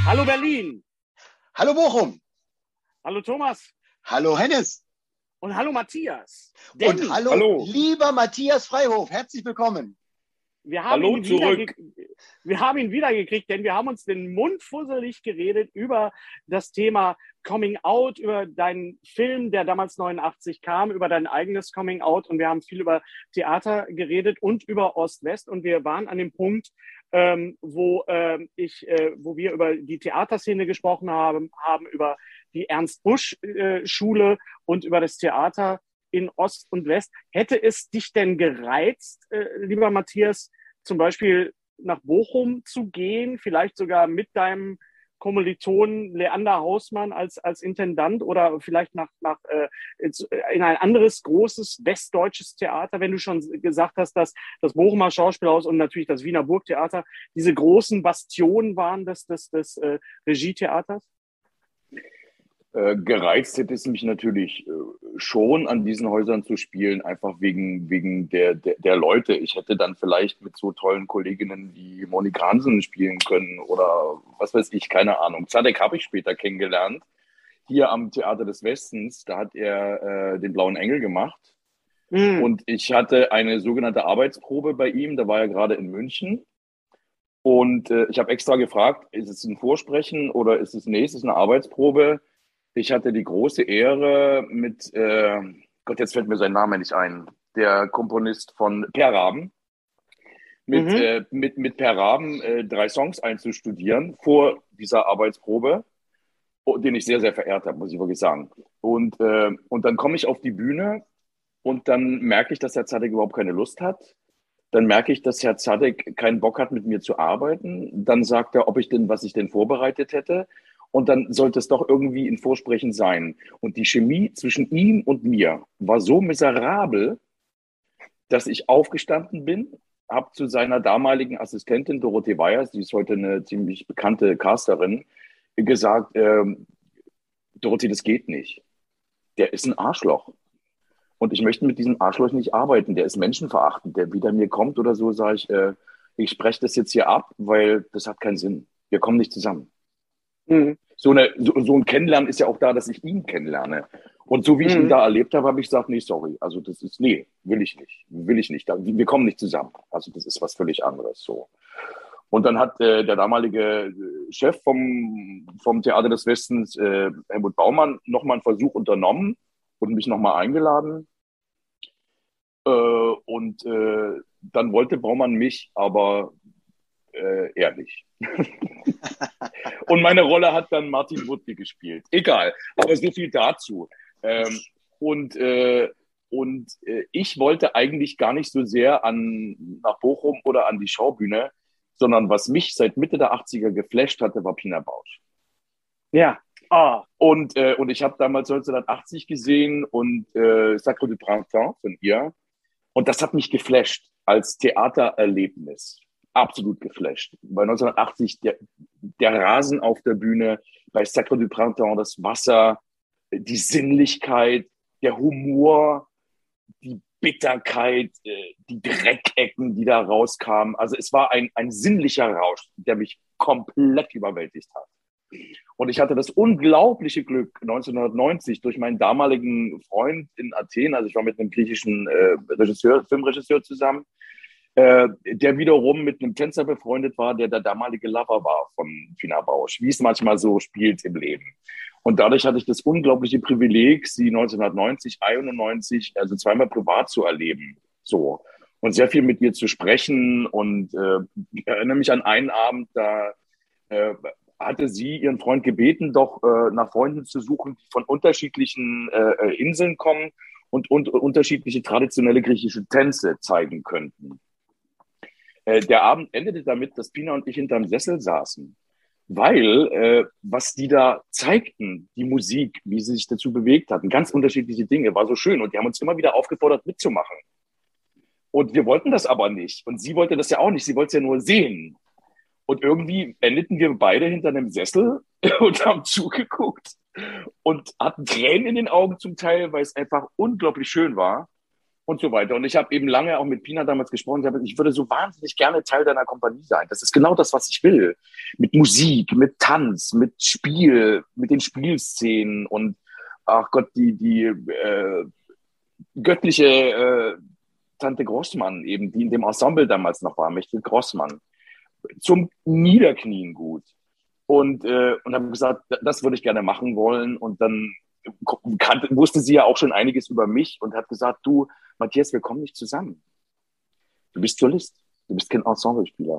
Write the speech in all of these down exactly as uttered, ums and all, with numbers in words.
Hallo Berlin. Hallo Bochum. Hallo Thomas. Hallo Hennes. Und hallo Matthias. Denn und hallo, hallo lieber Matthias Freihof. Herzlich willkommen. Wir haben, hallo ihn zurück. wir haben ihn wiedergekriegt, denn wir haben uns den Mund fusselig geredet über das Thema Coming Out, über deinen Film, der damals neunundachtzig kam, über dein eigenes Coming Out. Und wir haben viel über Theater geredet und über Ost-West. Und wir waren an dem Punkt, ähm, wo, ähm, ich, äh, wo wir über die Theaterszene gesprochen haben, haben über die Ernst-Busch-Schule äh, und über das Theater in Ost und West. Hätte es dich denn gereizt, äh, lieber Matthias, zum Beispiel nach Bochum zu gehen, vielleicht sogar mit deinem Kommilitonen Leander Hausmann als, als Intendant oder vielleicht nach, nach äh, in ein anderes großes westdeutsches Theater, wenn du schon gesagt hast, dass das Bochumer Schauspielhaus und natürlich das Wiener Burgtheater diese großen Bastionen waren des, des, des äh, Regietheaters? Äh, gereizt hätte es mich natürlich äh, schon, an diesen Häusern zu spielen, einfach wegen, wegen der, der, der Leute. Ich hätte dann vielleicht mit so tollen Kolleginnen wie Monique Hansen spielen können oder was weiß ich, keine Ahnung. Zadek habe ich später kennengelernt, hier am Theater des Westens. Da hat er äh, den Blauen Engel gemacht. Mhm. Und ich hatte eine sogenannte Arbeitsprobe bei ihm, da war er gerade in München. Und äh, ich habe extra gefragt, ist es ein Vorsprechen oder ist es nächstes eine Arbeitsprobe? Ich hatte die große Ehre mit, äh, Gott, jetzt fällt mir sein Name nicht ein, der Komponist von Per Raben, mit, mhm. äh, mit, mit Per Raben äh, drei Songs einzustudieren vor dieser Arbeitsprobe, den ich sehr, sehr verehrt habe, muss ich wirklich sagen. Und, äh, und dann komme ich auf die Bühne und dann merke ich, dass Herr Zadek überhaupt keine Lust hat. Dann merke ich, dass Herr Zadek keinen Bock hat, mit mir zu arbeiten. Dann sagt er, ob ich denn, was ich denn vorbereitet hätte. Und dann sollte es doch irgendwie ein Vorsprechen sein. Und die Chemie zwischen ihm und mir war so miserabel, dass ich aufgestanden bin, habe zu seiner damaligen Assistentin Dorothee Weyers, die ist heute eine ziemlich bekannte Casterin, gesagt, ähm, Dorothee, das geht nicht. Der ist ein Arschloch. Und ich möchte mit diesem Arschloch nicht arbeiten. Der ist menschenverachtend. Der wieder mir kommt oder so, sage ich, äh, ich spreche das jetzt hier ab, weil das hat keinen Sinn. Wir kommen nicht zusammen. Mhm. So, eine, so, so ein Kennenlernen ist ja auch da, dass ich ihn kennenlerne. Und so wie mhm. ich ihn da erlebt habe, habe ich gesagt, nee, sorry. Also das ist, nee, will ich nicht. Will ich nicht. Wir kommen nicht zusammen. Also das ist was völlig anderes. So. Und dann hat äh, der damalige Chef vom, vom Theater des Westens, äh, Helmut Baumann, nochmal einen Versuch unternommen und mich nochmal eingeladen. Äh, und äh, dann wollte Baumann mich, aber äh, er nicht. Und meine Rolle hat dann Martin Wuttke gespielt. Egal, aber so viel dazu. Ähm, und äh, und äh, ich wollte eigentlich gar nicht so sehr an nach Bochum oder an die Schaubühne, sondern was mich seit Mitte der achtziger geflasht hatte, war Pina Bausch. Ja. Ah. Und, äh, und ich habe damals neunzehnhundertachtzig gesehen und äh, Sacre du Printemps von ihr. Und das hat mich geflasht als Theatererlebnis. Absolut geflasht. Bei neunzehnhundertachtzig der, der Rasen auf der Bühne, bei Sacre du Printemps das Wasser, die Sinnlichkeit, der Humor, die Bitterkeit, die Dreckecken, die da rauskamen. Also es war ein, ein sinnlicher Rausch, der mich komplett überwältigt hat. Und ich hatte das unglaubliche Glück, neunzehnhundertneunzig durch meinen damaligen Freund in Athen, also ich war mit einem griechischen äh, Regisseur, Filmregisseur zusammen, äh, der wiederum mit einem Tänzer befreundet war, der der damalige Lover war von Pina Bausch, wie es manchmal so spielt im Leben. Und dadurch hatte ich das unglaubliche Privileg, sie neunzehnhundertneunzig, einundneunzig, also zweimal privat zu erleben. So. Und sehr viel mit ihr zu sprechen. Und äh, ich erinnere mich an einen Abend, da äh, hatte sie ihren Freund gebeten, doch äh, nach Freunden zu suchen, die von unterschiedlichen äh, Inseln kommen und, und unterschiedliche traditionelle griechische Tänze zeigen könnten. Äh, der Abend endete damit, dass Pina und ich hinterm Sessel saßen, weil äh, was die da zeigten, die Musik, wie sie sich dazu bewegt hatten, ganz unterschiedliche Dinge, war so schön. Und die haben uns immer wieder aufgefordert, mitzumachen. Und wir wollten das aber nicht. Und sie wollte das ja auch nicht. Sie wollte es ja nur sehen. Und irgendwie endeten wir beide hinter einem Sessel und haben zugeguckt und hatten Tränen in den Augen zum Teil, weil es einfach unglaublich schön war. und so weiter. Und ich habe eben lange auch mit Pina damals gesprochen. Ich, hab, ich würde so wahnsinnig gerne Teil deiner Kompanie sein. Das ist genau das, was ich will. Mit Musik, mit Tanz, mit Spiel, mit den Spielszenen und ach Gott, die, die äh, göttliche äh, Tante Grossmann eben, die in dem Ensemble damals noch war, Mechtel Grossmann, zum Niederknien gut. Und, äh, und habe gesagt, das würde ich gerne machen wollen. Und dann kannte, wusste sie ja auch schon einiges über mich und hat gesagt, du, Matthias, wir kommen nicht zusammen. Du bist Solist, du bist kein Ensemblespieler.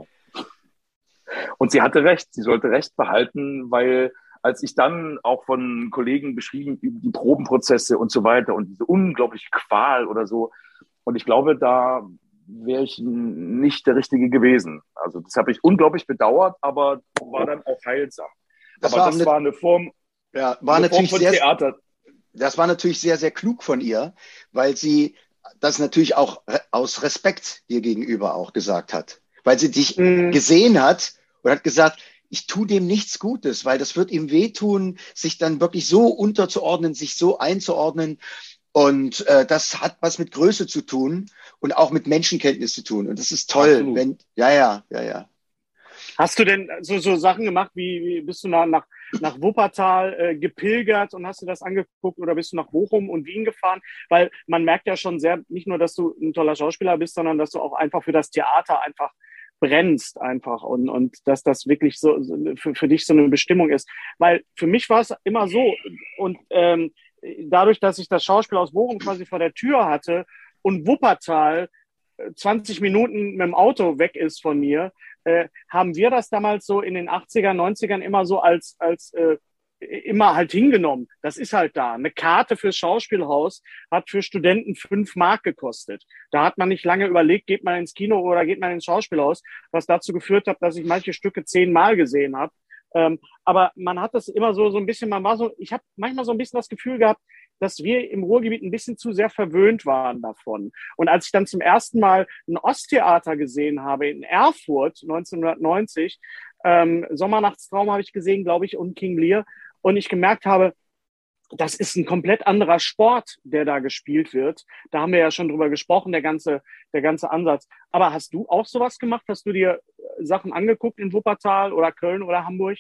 Und sie hatte recht, sie sollte recht behalten, weil als ich dann auch von Kollegen beschrieben, über die Probenprozesse und so weiter und diese unglaubliche Qual oder so, und ich glaube, da wäre ich nicht der Richtige gewesen. Also das habe ich unglaublich bedauert, aber war dann auch heilsam. Das aber war das eine, war eine Form, ja, war eine natürlich Form von sehr, Theater. Das war natürlich sehr, sehr klug von ihr, weil sie das natürlich auch aus Respekt dir gegenüber auch gesagt hat. Weil sie dich mhm. gesehen hat und hat gesagt, ich tue dem nichts Gutes, weil das wird ihm wehtun, sich dann wirklich so unterzuordnen, sich so einzuordnen. Und äh, das hat was mit Größe zu tun und auch mit Menschenkenntnis zu tun. Und das ist toll, Absolut. wenn, ja, ja, ja, ja. Hast du denn so, so Sachen gemacht, wie, wie bist du nach, nach, nach Wuppertal äh, gepilgert und hast du das angeguckt oder bist du nach Bochum und Wien gefahren? Weil man merkt ja schon sehr, nicht nur, dass du ein toller Schauspieler bist, sondern dass du auch einfach für das Theater einfach brennst einfach und, und dass das wirklich so für, für dich so eine Bestimmung ist. Weil für mich war es immer so und ähm, dadurch, dass ich das Schauspiel aus Bochum quasi vor der Tür hatte und Wuppertal zwanzig Minuten mit dem Auto weg ist von mir, äh, haben wir das damals so in den achtzigern, neunzigern immer so als, als äh, immer halt hingenommen. Das ist halt da. Eine Karte fürs Schauspielhaus hat für Studenten fünf Mark gekostet. Da hat man nicht lange überlegt, geht man ins Kino oder geht man ins Schauspielhaus, was dazu geführt hat, dass ich manche Stücke zehnmal gesehen habe. Ähm, aber man hat das immer so, so ein bisschen, man war so, ich habe manchmal so ein bisschen das Gefühl gehabt, dass wir im Ruhrgebiet ein bisschen zu sehr verwöhnt waren davon. Und als ich dann zum ersten Mal ein Osttheater gesehen habe in Erfurt neunzehnhundertneunzig, ähm, Sommernachtstraum habe ich gesehen, glaube ich, und King Lear, und ich gemerkt habe, das ist ein komplett anderer Sport, der da gespielt wird. Da haben wir ja schon drüber gesprochen, der ganze, der ganze Ansatz. Aber hast du auch sowas gemacht? Hast du dir Sachen angeguckt in Wuppertal oder Köln oder Hamburg?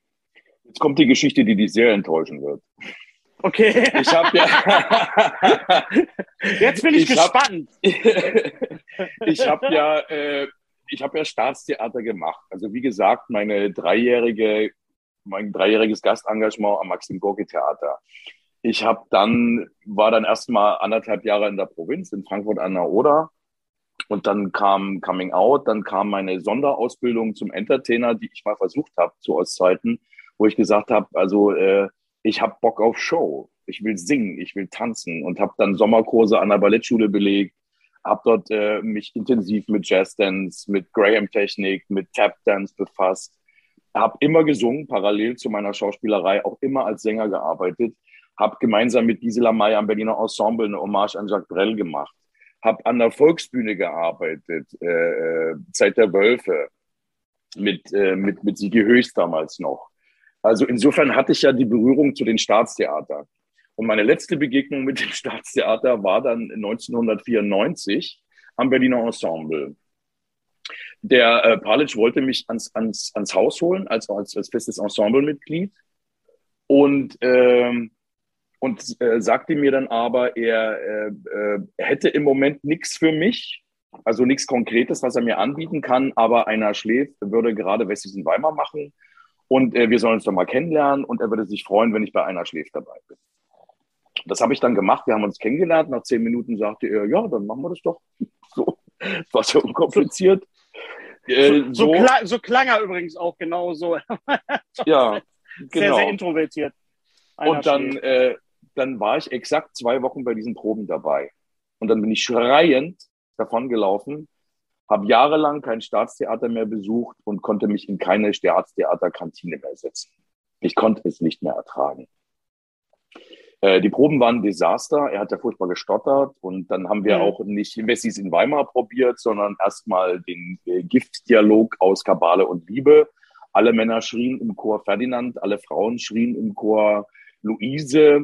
Jetzt kommt die Geschichte, die dich sehr enttäuschen wird. Okay. Ich habe ja. Jetzt bin ich, ich gespannt. Hab, ich habe ja, äh, ich habe ja Staatstheater gemacht. Also wie gesagt, meine dreijährige, mein dreijähriges Gastengagement am Maxim Gorki Theater. Ich habe dann war dann erstmal anderthalb Jahre in der Provinz in Frankfurt an der Oder. Und dann kam Coming Out, dann kam meine Sonderausbildung zum Entertainer, die ich mal versucht habe zu Ostzeiten, wo ich gesagt habe, also äh, ich habe Bock auf Show, ich will singen, ich will tanzen und habe dann Sommerkurse an der Ballettschule belegt, habe dort äh, mich intensiv mit Jazzdance, mit Graham-Technik, mit Tap-Dance befasst, habe immer gesungen, parallel zu meiner Schauspielerei, auch immer als Sänger gearbeitet, habe gemeinsam mit Gisela May am Berliner Ensemble eine Hommage an Jacques Brel gemacht, habe an der Volksbühne gearbeitet, äh, Zeit der Wölfe, mit, äh, mit, mit Sigi Höchst damals noch. Also insofern hatte ich ja die Berührung zu den Staatstheatern. Und meine letzte Begegnung mit dem Staatstheater war dann neunzehnhundertvierundneunzig am Berliner Ensemble. Der äh, Palic wollte mich ans, ans, ans Haus holen als, als, als festes Ensemblemitglied und, ähm, und äh, sagte mir dann aber, er, äh, er hätte im Moment nichts für mich, also nichts Konkretes, was er mir anbieten kann, aber einer schläft, würde gerade Wessis in Weimar machen. Und äh, wir sollen uns doch mal kennenlernen und er würde sich freuen, wenn ich bei einer schläft dabei bin. Das habe ich dann gemacht. Wir haben uns kennengelernt. Nach zehn Minuten sagte er, ja, dann machen wir das doch. So, war so unkompliziert. Äh, so, so, so, klang, so klang er übrigens auch genauso. Ja, genau. Sehr, sehr introvertiert. Einer und dann, äh, dann war ich exakt zwei Wochen bei diesen Proben dabei. Und dann bin ich schreiend davon gelaufen, habe jahrelang kein Staatstheater mehr besucht und konnte mich in keine Staatstheaterkantine mehr setzen. Ich konnte es nicht mehr ertragen. Äh, die Proben waren ein Desaster. Er hat ja furchtbar gestottert. Und dann haben wir mhm. auch nicht Wessis in Weimar probiert, sondern erstmal den äh, Giftdialog aus Kabale und Liebe. Alle Männer schrien im Chor Ferdinand, alle Frauen schrien im Chor Luise.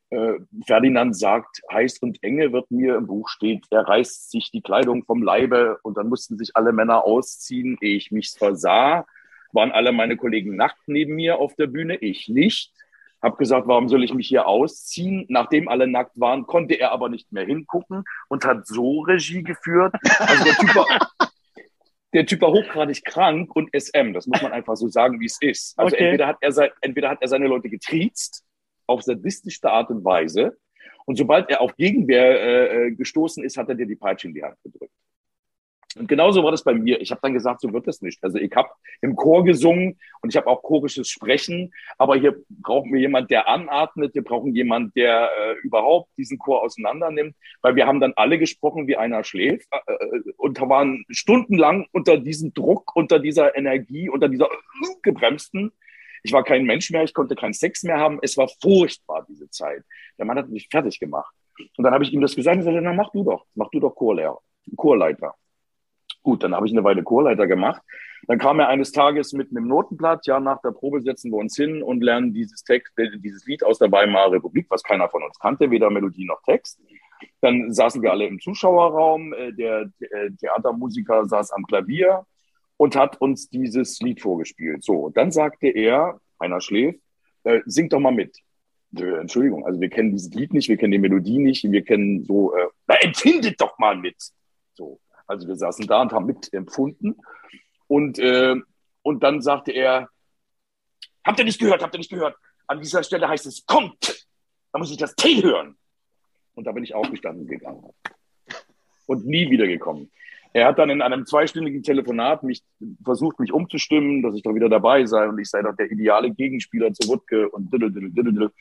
äh, Ferdinand sagt, heiß und enge wird mir, im Buch steht, er reißt sich die Kleidung vom Leibe und dann mussten sich alle Männer ausziehen, ehe ich mich versah, waren alle meine Kollegen nackt neben mir auf der Bühne, ich nicht. Hab gesagt, warum soll ich mich hier ausziehen? Nachdem alle nackt waren, konnte er aber nicht mehr hingucken und hat so Regie geführt. Also der Typ war, der Typ war hochgradig krank und S M. Das muss man einfach so sagen, wie es ist. Also okay. entweder hat er sein, entweder hat er seine Leute getriezt auf sadistischste Art und Weise und sobald er auf Gegenwehr äh, gestoßen ist, hat er dir die Peitsche in die Hand gedrückt. Und genauso war das bei mir. Ich habe dann gesagt, so wird das nicht. Also ich habe im Chor gesungen und ich habe auch chorisches Sprechen, aber hier brauchen wir jemand, der anatmet, wir brauchen jemand, der äh, überhaupt diesen Chor auseinander nimmt, weil wir haben dann alle gesprochen, wie einer schläft äh, und waren stundenlang unter diesem Druck, unter dieser Energie, unter dieser äh, gebremsten. Ich war kein Mensch mehr, ich konnte keinen Sex mehr haben. Es war furchtbar, diese Zeit. Der Mann hat mich fertig gemacht. Und dann habe ich ihm das gesagt und gesagt, na mach du doch, mach du doch Chorlehrer, Chorleiter. Gut, dann habe ich eine Weile Chorleiter gemacht. Dann kam er eines Tages mit einem Notenblatt, ja, nach der Probe setzen wir uns hin und lernen dieses Text, dieses Lied aus der Weimarer Republik, was keiner von uns kannte, weder Melodie noch Text. Dann saßen wir alle im Zuschauerraum, der Theatermusiker saß am Klavier und hat uns dieses Lied vorgespielt. So, dann sagte er, einer schläft, äh, sing doch mal mit. Äh, Entschuldigung, also wir kennen dieses Lied nicht, wir kennen die Melodie nicht, wir kennen so, äh, na, empfindet doch mal mit. So. Also wir saßen da und haben mitempfunden. Und, äh, und dann sagte er, habt ihr nicht gehört, habt ihr nicht gehört? An dieser Stelle heißt es, kommt! Da muss ich das T hören. Und da bin ich aufgestanden gegangen. Und nie wiedergekommen. Er hat dann in einem zweistündigen Telefonat mich versucht, mich umzustimmen, dass ich doch wieder dabei sei und ich sei doch der ideale Gegenspieler zu Wuttke und diddle, diddle, diddle, diddle.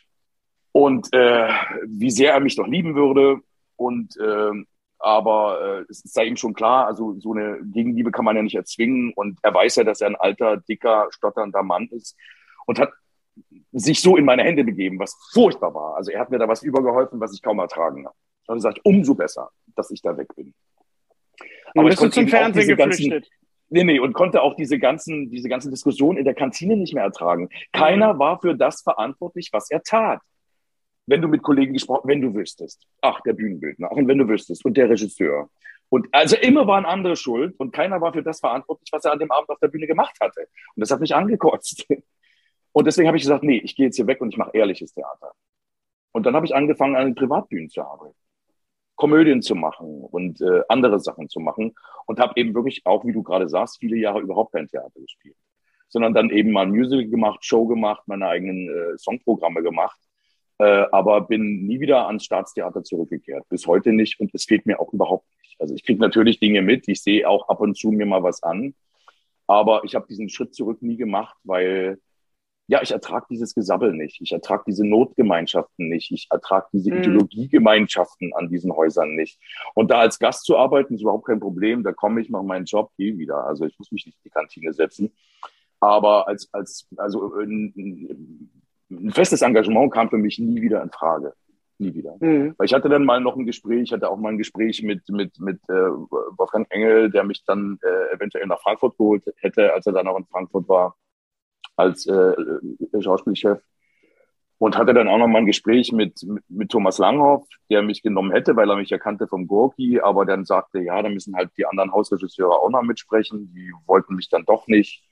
Und äh, wie sehr er mich doch lieben würde. Und äh, Aber äh, es sei ihm schon klar, also so eine Gegenliebe kann man ja nicht erzwingen. Und er weiß ja, dass er ein alter, dicker, stotternder Mann ist und hat sich so in meine Hände begeben, was furchtbar war. Also er hat mir da was übergeholfen, was ich kaum ertragen habe. Und er sagt, umso besser, dass ich da weg bin. Aber bist du zum Fernsehen geflüchtet? Ganzen, nee, nee, und konnte auch diese ganzen, diese ganzen Diskussionen in der Kantine nicht mehr ertragen. Keiner war für das verantwortlich, was er tat. Wenn du mit Kollegen gesprochen, wenn du wüsstest, ach, der Bühnenbildner, ach, und wenn du wüsstest, und der Regisseur. Und also immer waren andere schuld und keiner war für das verantwortlich, was er an dem Abend auf der Bühne gemacht hatte. Und das hat mich angekotzt. Und deswegen habe ich gesagt, nee, ich gehe jetzt hier weg und ich mache ehrliches Theater. Und dann habe ich angefangen, an den Privatbühnen zu arbeiten. Komödien zu machen und äh, andere Sachen zu machen. Und habe eben wirklich auch, wie du gerade sagst, viele Jahre überhaupt kein Theater gespielt. Sondern dann eben mal ein Musical gemacht, Show gemacht, meine eigenen äh, Songprogramme gemacht. Äh, aber bin nie wieder ans Staatstheater zurückgekehrt. Bis heute nicht und es fehlt mir auch überhaupt nicht. Also ich kriege natürlich Dinge mit, ich sehe auch ab und zu mir mal was an, aber ich habe diesen Schritt zurück nie gemacht, weil ja, ich ertrage dieses Gesabbel nicht, ich ertrage diese Notgemeinschaften nicht, ich ertrage diese mhm. Ideologiegemeinschaften an diesen Häusern nicht. Und da als Gast zu arbeiten, ist überhaupt kein Problem, da komme ich, mache meinen Job, gehe wieder. Also ich muss mich nicht in die Kantine setzen. Aber als, als also ein, ein festes Engagement kam für mich nie wieder in Frage. Nie wieder. Mhm. Weil ich hatte dann mal noch ein Gespräch, ich hatte auch mal ein Gespräch mit, mit, mit äh, Wolfgang Engel, der mich dann äh, eventuell nach Frankfurt geholt hätte, als er dann auch in Frankfurt war, als äh, Schauspielchef. Und hatte dann auch noch mal ein Gespräch mit, mit, mit Thomas Langhoff, der mich genommen hätte, weil er mich erkannte vom Gorki, aber dann sagte, ja, da müssen halt die anderen Hausregisseure auch noch mitsprechen, die wollten mich dann doch nicht.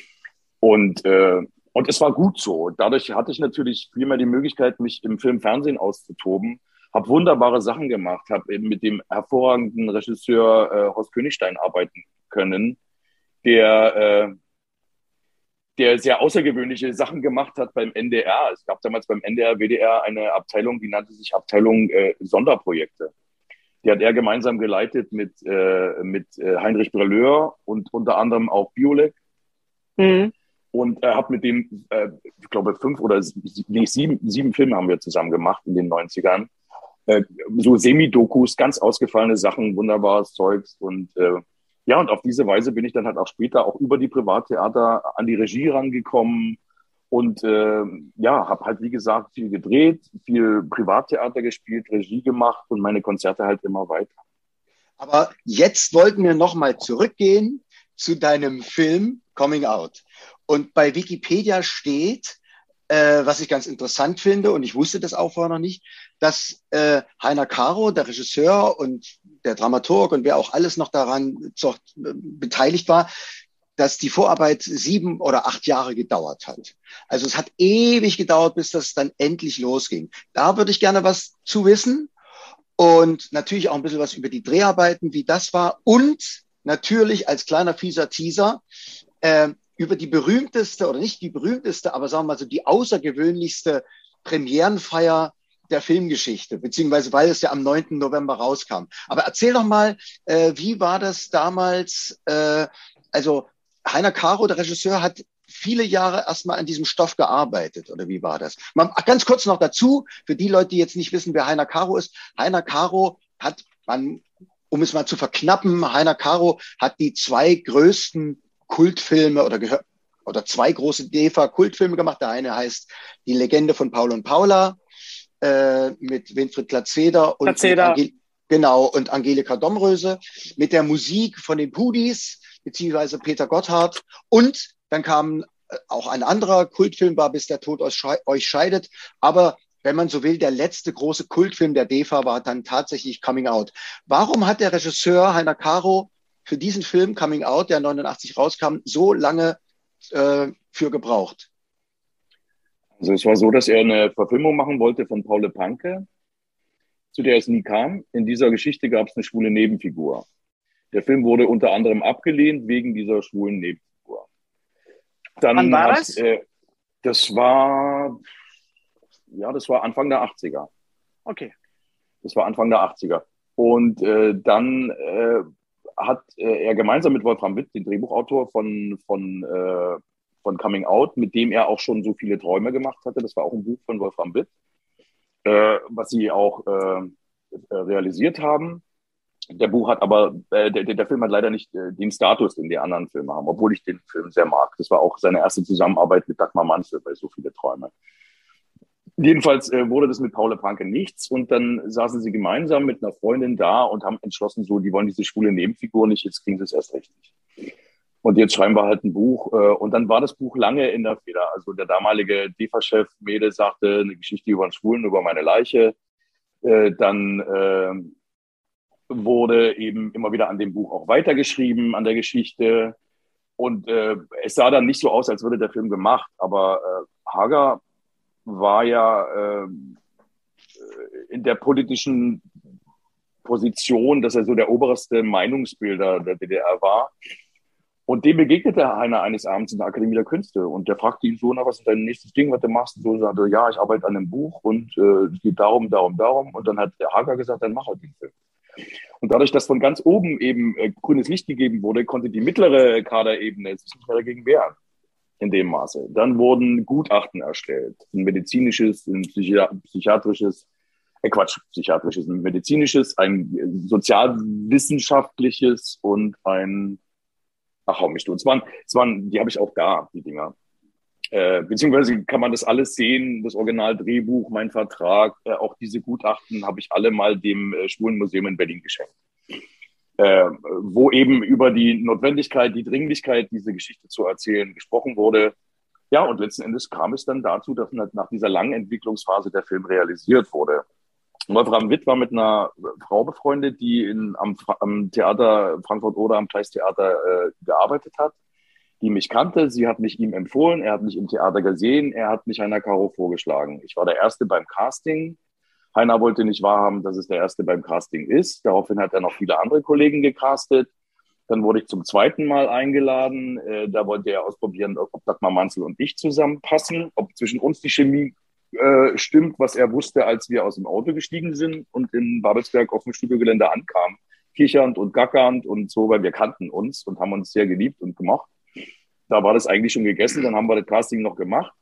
Und, äh, und es war gut so. Dadurch hatte ich natürlich viel mehr die Möglichkeit, mich im Film, Fernsehen auszutoben, habe wunderbare Sachen gemacht, habe eben mit dem hervorragenden Regisseur äh, Horst Königstein arbeiten können, der äh, der sehr außergewöhnliche Sachen gemacht hat beim N D R. Es gab damals beim N D R, W D R eine Abteilung, die nannte sich Abteilung äh, Sonderprojekte. Die hat er gemeinsam geleitet mit, äh, mit äh, Heinrich Brelleur und unter anderem auch Biolek. Mhm. Und er hat mit dem, äh, ich glaube, fünf oder nee, sieben, sieben Filme haben wir zusammen gemacht in den neunzigern. Äh, so Semi-Dokus, ganz ausgefallene Sachen, wunderbares Zeugs und äh, ja, und auf diese Weise bin ich dann halt auch später auch über die Privattheater an die Regie rangekommen und äh, ja, habe halt, wie gesagt, viel gedreht, viel Privattheater gespielt, Regie gemacht und meine Konzerte halt immer weiter. Aber jetzt wollten wir nochmal zurückgehen zu deinem Film Coming Out. Und bei Wikipedia steht, äh, was ich ganz interessant finde, und ich wusste das auch vorher noch nicht, dass äh, Heiner Caro, der Regisseur und der Dramaturg und wer auch alles noch daran so, äh, beteiligt war, dass die Vorarbeit sieben oder acht Jahre gedauert hat. Also es hat ewig gedauert, bis das dann endlich losging. Da würde ich gerne was zu wissen und natürlich auch ein bisschen was über die Dreharbeiten, wie das war und natürlich als kleiner fieser Teaser äh, über die berühmteste oder nicht die berühmteste, aber sagen wir mal so die außergewöhnlichste Premierenfeier der Filmgeschichte, beziehungsweise weil es ja am neunten November rauskam. Aber erzähl doch mal, äh, wie war das damals? Äh, also Heiner Caro, der Regisseur, hat viele Jahre erstmal an diesem Stoff gearbeitet, oder wie war das? Mal ganz kurz noch dazu, für die Leute, die jetzt nicht wissen, wer Heiner Caro ist. Heiner Caro hat, man, um es mal zu verknappen, Heiner Caro hat die zwei größten Kultfilme oder gehört oder zwei große D E F A-Kultfilme gemacht. Der eine heißt Die Legende von Paul und Paula äh, mit Winfried Glatzeder und Glatzeder. Angel- genau und Angelika Domröse mit der Musik von den Pudis beziehungsweise Peter Gotthard. Und dann kam auch ein anderer Kultfilm, war Bis der Tod euch scheidet. Aber wenn man so will, der letzte große Kultfilm der D E F A war dann tatsächlich Coming Out. Warum hat der Regisseur Heiner Caro für diesen Film Coming Out, der neunundachtzig rauskam, so lange äh, für gebraucht? Also es war so, dass er eine Verfilmung machen wollte von Paul Panke, zu der es nie kam. In dieser Geschichte gab es eine schwule Nebenfigur. Der Film wurde unter anderem abgelehnt wegen dieser schwulen Nebenfigur. Dann Wann war hat, das? Äh, das war, ja, das war Anfang der achtziger. Okay. Das war Anfang der achtziger. Und äh, dann äh, hat äh, er gemeinsam mit Wolfram Witt, den Drehbuchautor von, von, äh, von Coming Out, mit dem er auch schon so viele Träume gemacht hatte, das war auch ein Buch von Wolfram Witt, äh, was sie auch äh, realisiert haben. Der Buch hat aber, äh, der, der Film hat leider nicht äh, den Status, den die anderen Filme haben, obwohl ich den Film sehr mag. Das war auch seine erste Zusammenarbeit mit Dagmar Manzel bei So viele Träume. Jedenfalls äh, wurde das mit Paul Panke nichts und dann saßen sie gemeinsam mit einer Freundin da und haben entschlossen, so, die wollen diese schwule Nebenfigur nicht, jetzt kriegen sie es erst recht nicht. Und jetzt schreiben wir halt ein Buch äh, und dann war das Buch lange in der Feder. Also der damalige D E F A-Chef Mede sagte, eine Geschichte über einen Schwulen, über meine Leiche. Äh, dann äh, wurde eben immer wieder an dem Buch auch weitergeschrieben, an der Geschichte. Und äh, es sah dann nicht so aus, als würde der Film gemacht. Aber äh, Hager war ja äh, in der politischen Position, dass er so der oberste Meinungsbilder der D D R war. Und dem begegnete Heiner eines Abends in der Akademie der Künste. Und der fragte ihn so, na, was ist dein nächstes Ding, was du machst? Und so sagte er, ja, ich arbeite an einem Buch und äh, es geht darum, darum, darum. Und dann hat der Hager gesagt, dann mach halt den Film. Und dadurch, dass von ganz oben eben äh, grünes Licht gegeben wurde, konnte die mittlere Kaderebene sich nicht mehr dagegen wehren. In dem Maße. Dann wurden Gutachten erstellt. Ein medizinisches, ein Psychi- psychiatrisches, äh Quatsch, psychiatrisches, ein medizinisches, ein sozialwissenschaftliches und ein, ach, hau mich du. Es waren, es waren, die habe ich auch da, die Dinger. Äh, beziehungsweise kann man das alles sehen, das Originaldrehbuch, mein Vertrag, äh, auch diese Gutachten habe ich alle mal dem äh, Schwulenmuseum in Berlin geschenkt. Äh, wo eben über die Notwendigkeit, die Dringlichkeit, diese Geschichte zu erzählen, gesprochen wurde. Ja, und letzten Endes kam es dann dazu, dass nach dieser langen Entwicklungsphase der Film realisiert wurde. Wolfram Witt war mit einer Frau befreundet, die in, am, am Theater Frankfurt-Oder, am Kleist-Theater äh, gearbeitet hat, die mich kannte. Sie hat mich ihm empfohlen, er hat mich im Theater gesehen, er hat mich Heiner Caro vorgeschlagen. Ich war der Erste beim Casting. Heiner wollte nicht wahrhaben, dass es der Erste beim Casting ist. Daraufhin hat er noch viele andere Kollegen gecastet. Dann wurde ich zum zweiten Mal eingeladen. Äh, da wollte er ausprobieren, ob Dagmar Manzel und ich zusammenpassen, ob zwischen uns die Chemie äh, stimmt, was er wusste, als wir aus dem Auto gestiegen sind und in Babelsberg auf dem Studiogelände ankamen. Kichernd und gackernd und so, weil wir kannten uns und haben uns sehr geliebt und gemocht. Da war das eigentlich schon gegessen. Dann haben wir das Casting noch gemacht.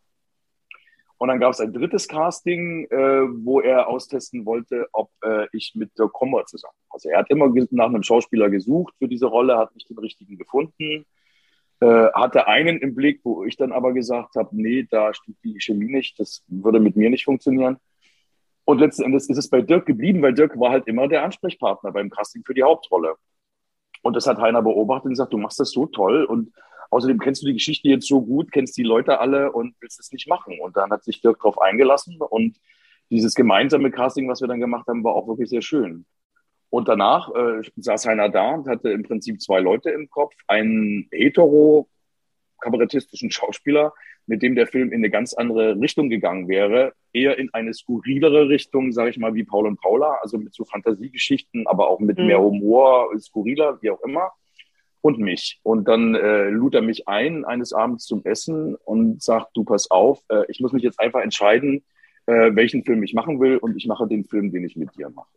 Und dann gab es ein drittes Casting, äh, wo er austesten wollte, ob äh, ich mit Dirk Kommer zusammenpasse. Er hat immer nach einem Schauspieler gesucht für diese Rolle, hat nicht den richtigen gefunden, äh, hatte einen im Blick, wo ich dann aber gesagt habe, nee, da stimmt die Chemie nicht, das würde mit mir nicht funktionieren. Und letzten Endes ist es bei Dirk geblieben, weil Dirk war halt immer der Ansprechpartner beim Casting für die Hauptrolle. Und das hat Heiner beobachtet und gesagt, du machst das so toll und Außerdem kennst du die Geschichte jetzt so gut, kennst die Leute alle und willst es nicht machen. Und dann hat sich Dirk darauf eingelassen und dieses gemeinsame Casting, was wir dann gemacht haben, war auch wirklich sehr schön. Und danach äh, saß einer da und hatte im Prinzip zwei Leute im Kopf, einen hetero-kabarettistischen Schauspieler, mit dem der Film in eine ganz andere Richtung gegangen wäre, eher in eine skurrilere Richtung, sage ich mal, wie Paul und Paula, also mit so Fantasiegeschichten, aber auch mit mhm. mehr Humor, skurriler, wie auch immer, und mich. Und dann äh, lud er mich ein, eines Abends zum Essen und sagt, du, pass auf, äh, ich muss mich jetzt einfach entscheiden, äh, welchen Film ich machen will, und ich mache den Film, den ich mit dir mache.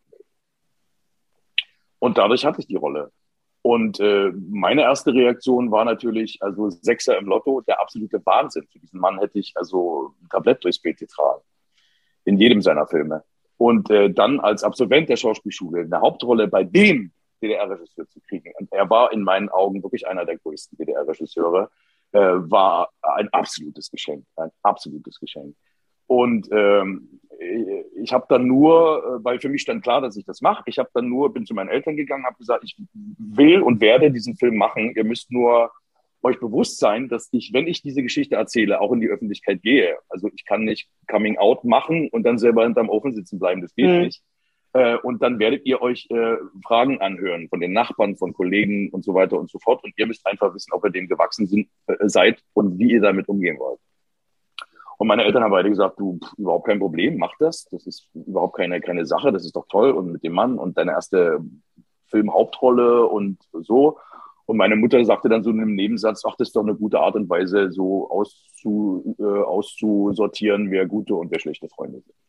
Und dadurch hatte ich die Rolle. Und äh, meine erste Reaktion war natürlich, also Sechser im Lotto, der absolute Wahnsinn. Für diesen Mann hätte ich also ein Tablett durchs Bild getragen. In jedem seiner Filme. Und äh, dann als Absolvent der Schauspielschule eine Hauptrolle bei dem D D R-Regisseur zu kriegen. Und er war in meinen Augen wirklich einer der größten D D R-Regisseure. Äh, war ein absolutes Geschenk. Ein absolutes Geschenk. Und ähm, ich habe dann nur, weil für mich stand klar, dass ich das mache, ich habe dann nur, bin zu meinen Eltern gegangen, habe gesagt, ich will und werde diesen Film machen. Ihr müsst nur euch bewusst sein, dass ich, wenn ich diese Geschichte erzähle, auch in die Öffentlichkeit gehe. Also ich kann nicht Coming Out machen und dann selber hinterm Ofen sitzen bleiben, das geht mhm. nicht. Äh, und dann werdet ihr euch äh, Fragen anhören von den Nachbarn, von Kollegen und so weiter und so fort. Und ihr müsst einfach wissen, ob ihr dem gewachsen sind, äh, seid und wie ihr damit umgehen wollt. Und meine Eltern haben beide gesagt, du, pff, überhaupt kein Problem, mach das. Das ist überhaupt keine, keine Sache, das ist doch toll. Und mit dem Mann und deine erste Filmhauptrolle und so. Und meine Mutter sagte dann so in einem Nebensatz, ach, das ist doch eine gute Art und Weise, so auszu, äh, auszusortieren, wer gute und wer schlechte Freunde sind.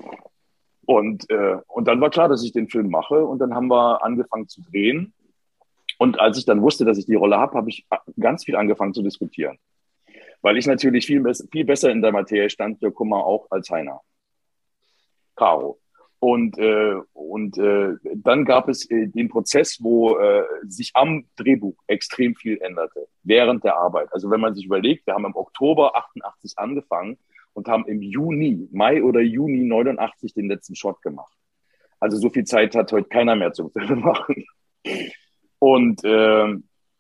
Und, äh, und dann war klar, dass ich den Film mache. Und dann haben wir angefangen zu drehen. Und als ich dann wusste, dass ich die Rolle habe, habe ich ganz viel angefangen zu diskutieren. Weil ich natürlich viel, viel besser in der Materie stand, Dirk Kummer auch, als Heiner. Caro. Und, äh, und äh, dann gab es äh, den Prozess, wo äh, sich am Drehbuch extrem viel änderte, während der Arbeit. Also wenn man sich überlegt, wir haben im Oktober achtundachtzig angefangen und haben im Juni, Mai oder Juni neunundachtzig den letzten Shot gemacht. Also so viel Zeit hat heute keiner mehr zum Film machen. Und äh,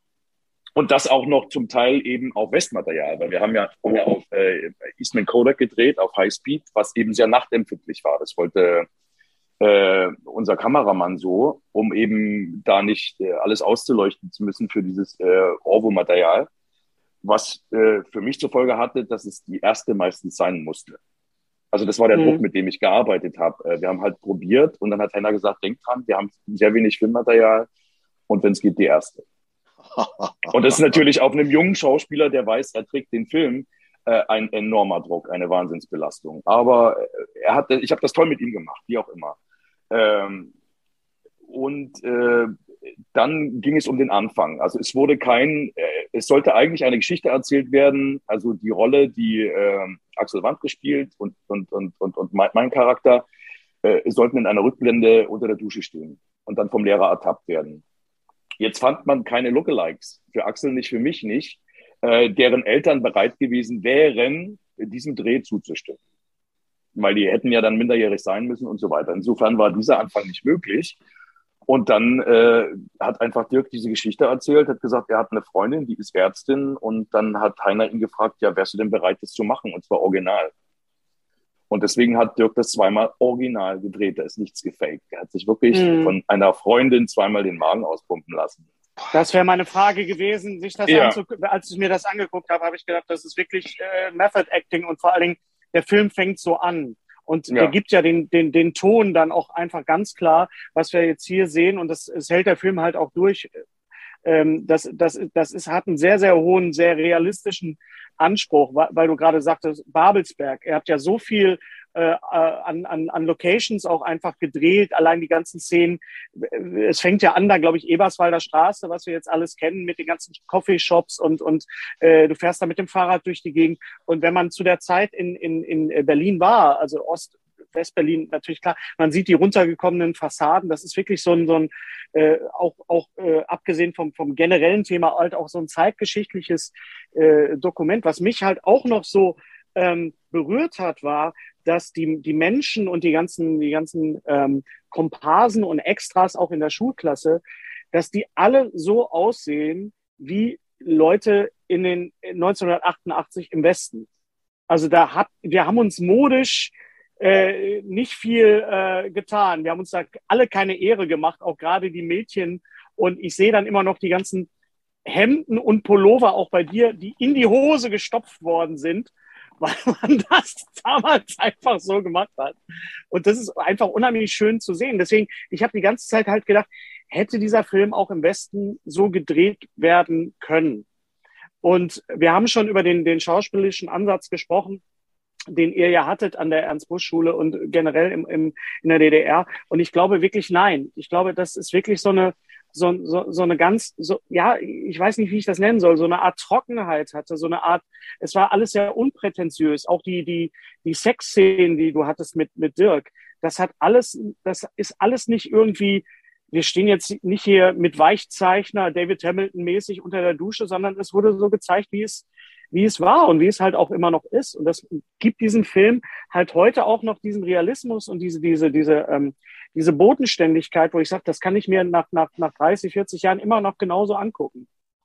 Und das auch noch zum Teil eben auf Westmaterial, weil wir haben ja vorher auf äh, Eastman Kodak gedreht, auf Highspeed, was eben sehr nachtempfindlich war. Das wollte äh, unser Kameramann so, um eben da nicht äh, alles auszuleuchten zu müssen für dieses äh, Orwo-Material, was äh, für mich zur Folge hatte, dass es die erste meistens sein musste. Also das war der mhm. Druck, mit dem ich gearbeitet habe. Äh, wir haben halt probiert und dann hat Henna gesagt, denkt dran, wir haben sehr wenig Filmmaterial und wenn es geht, die erste. Und das ist natürlich auf einem jungen Schauspieler, der weiß, er trägt den Film, äh, ein enormer Druck, eine Wahnsinnsbelastung. Aber er hat, ich habe das toll mit ihm gemacht, wie auch immer. Ähm, und äh, dann ging es um den Anfang. Also es wurde kein, äh, es sollte eigentlich eine Geschichte erzählt werden. Also die Rolle, die äh, Axel Wandt gespielt und und und und und mein, mein Charakter äh, sollten in einer Rückblende unter der Dusche stehen und dann vom Lehrer ertappt werden. Jetzt fand man keine Lookalikes, für Axel nicht, für mich nicht, äh, deren Eltern bereit gewesen wären, diesem Dreh zuzustimmen. Weil die hätten ja dann minderjährig sein müssen und so weiter. Insofern war dieser Anfang nicht möglich. Und dann äh, hat einfach Dirk diese Geschichte erzählt, hat gesagt, er hat eine Freundin, die ist Ärztin. Und dann hat Heiner ihn gefragt, ja, wärst du denn bereit, das zu machen? Und zwar original. Und deswegen hat Dirk das zweimal original gedreht. Da ist nichts gefaked. Er hat sich wirklich mm. von einer Freundin zweimal den Magen auspumpen lassen. Das wäre meine Frage gewesen, sich das ja. anzu- als ich mir das angeguckt habe, habe ich gedacht, das ist wirklich äh, Method Acting und vor allen Dingen, der Film fängt so an. Und ja. der gibt ja den, den, den Ton dann auch einfach ganz klar, was wir jetzt hier sehen. Und das, das hält der Film halt auch durch. Ähm, das, das, das ist, hat einen sehr, sehr hohen, sehr realistischen Anspruch, weil, weil du gerade sagtest, Babelsberg. Er hat ja so viel äh, an, an, an Locations auch einfach gedreht, allein die ganzen Szenen. Es fängt ja an, da glaube ich, Eberswalder Straße, was wir jetzt alles kennen, mit den ganzen Coffeeshops und, und äh, du fährst da mit dem Fahrrad durch die Gegend. Und wenn man zu der Zeit in, in, in Berlin war, also Ost, Westberlin, natürlich klar, man sieht die runtergekommenen Fassaden, das ist wirklich so ein, so ein äh, auch, auch äh, abgesehen vom, vom generellen Thema, halt auch so ein zeitgeschichtliches äh, Dokument. Was mich halt auch noch so ähm, berührt hat, war, dass die, die Menschen und die ganzen, die ganzen ähm, Komparsen und Extras auch in der Schulklasse, dass die alle so aussehen wie Leute in den neunzehnhundertachtundachtzig im Westen. Also da hat, wir haben uns modisch äh, nicht viel äh, getan. Wir haben uns da alle keine Ehre gemacht, auch gerade die Mädchen. Und ich sehe dann immer noch die ganzen Hemden und Pullover auch bei dir, die in die Hose gestopft worden sind, weil man das damals einfach so gemacht hat. Und das ist einfach unheimlich schön zu sehen. Deswegen, ich habe die ganze Zeit halt gedacht, hätte dieser Film auch im Westen so gedreht werden können. Und wir haben schon über den, den schauspielerischen Ansatz gesprochen, den ihr ja hattet an der Ernst-Busch-Schule und generell im, im, in der D D R. Und ich glaube wirklich, nein. Ich glaube, das ist wirklich so eine, so, so, so eine ganz, so, ja, ich weiß nicht, wie ich das nennen soll, so eine Art Trockenheit hatte, so eine Art, es war alles sehr unprätentiös. Auch die, die, die Sexszenen, die du hattest mit, mit Dirk, das hat alles, das ist alles nicht irgendwie, wir stehen jetzt nicht hier mit Weichzeichner, David Hamilton-mäßig unter der Dusche, sondern es wurde so gezeigt, wie es, wie es war und wie es halt auch immer noch ist. Und das gibt diesem Film halt heute auch noch diesen Realismus und diese, diese, diese, ähm, diese Bodenständigkeit, wo ich sage, das kann ich mir nach, nach, nach dreißig, vierzig Jahren immer noch genauso angucken.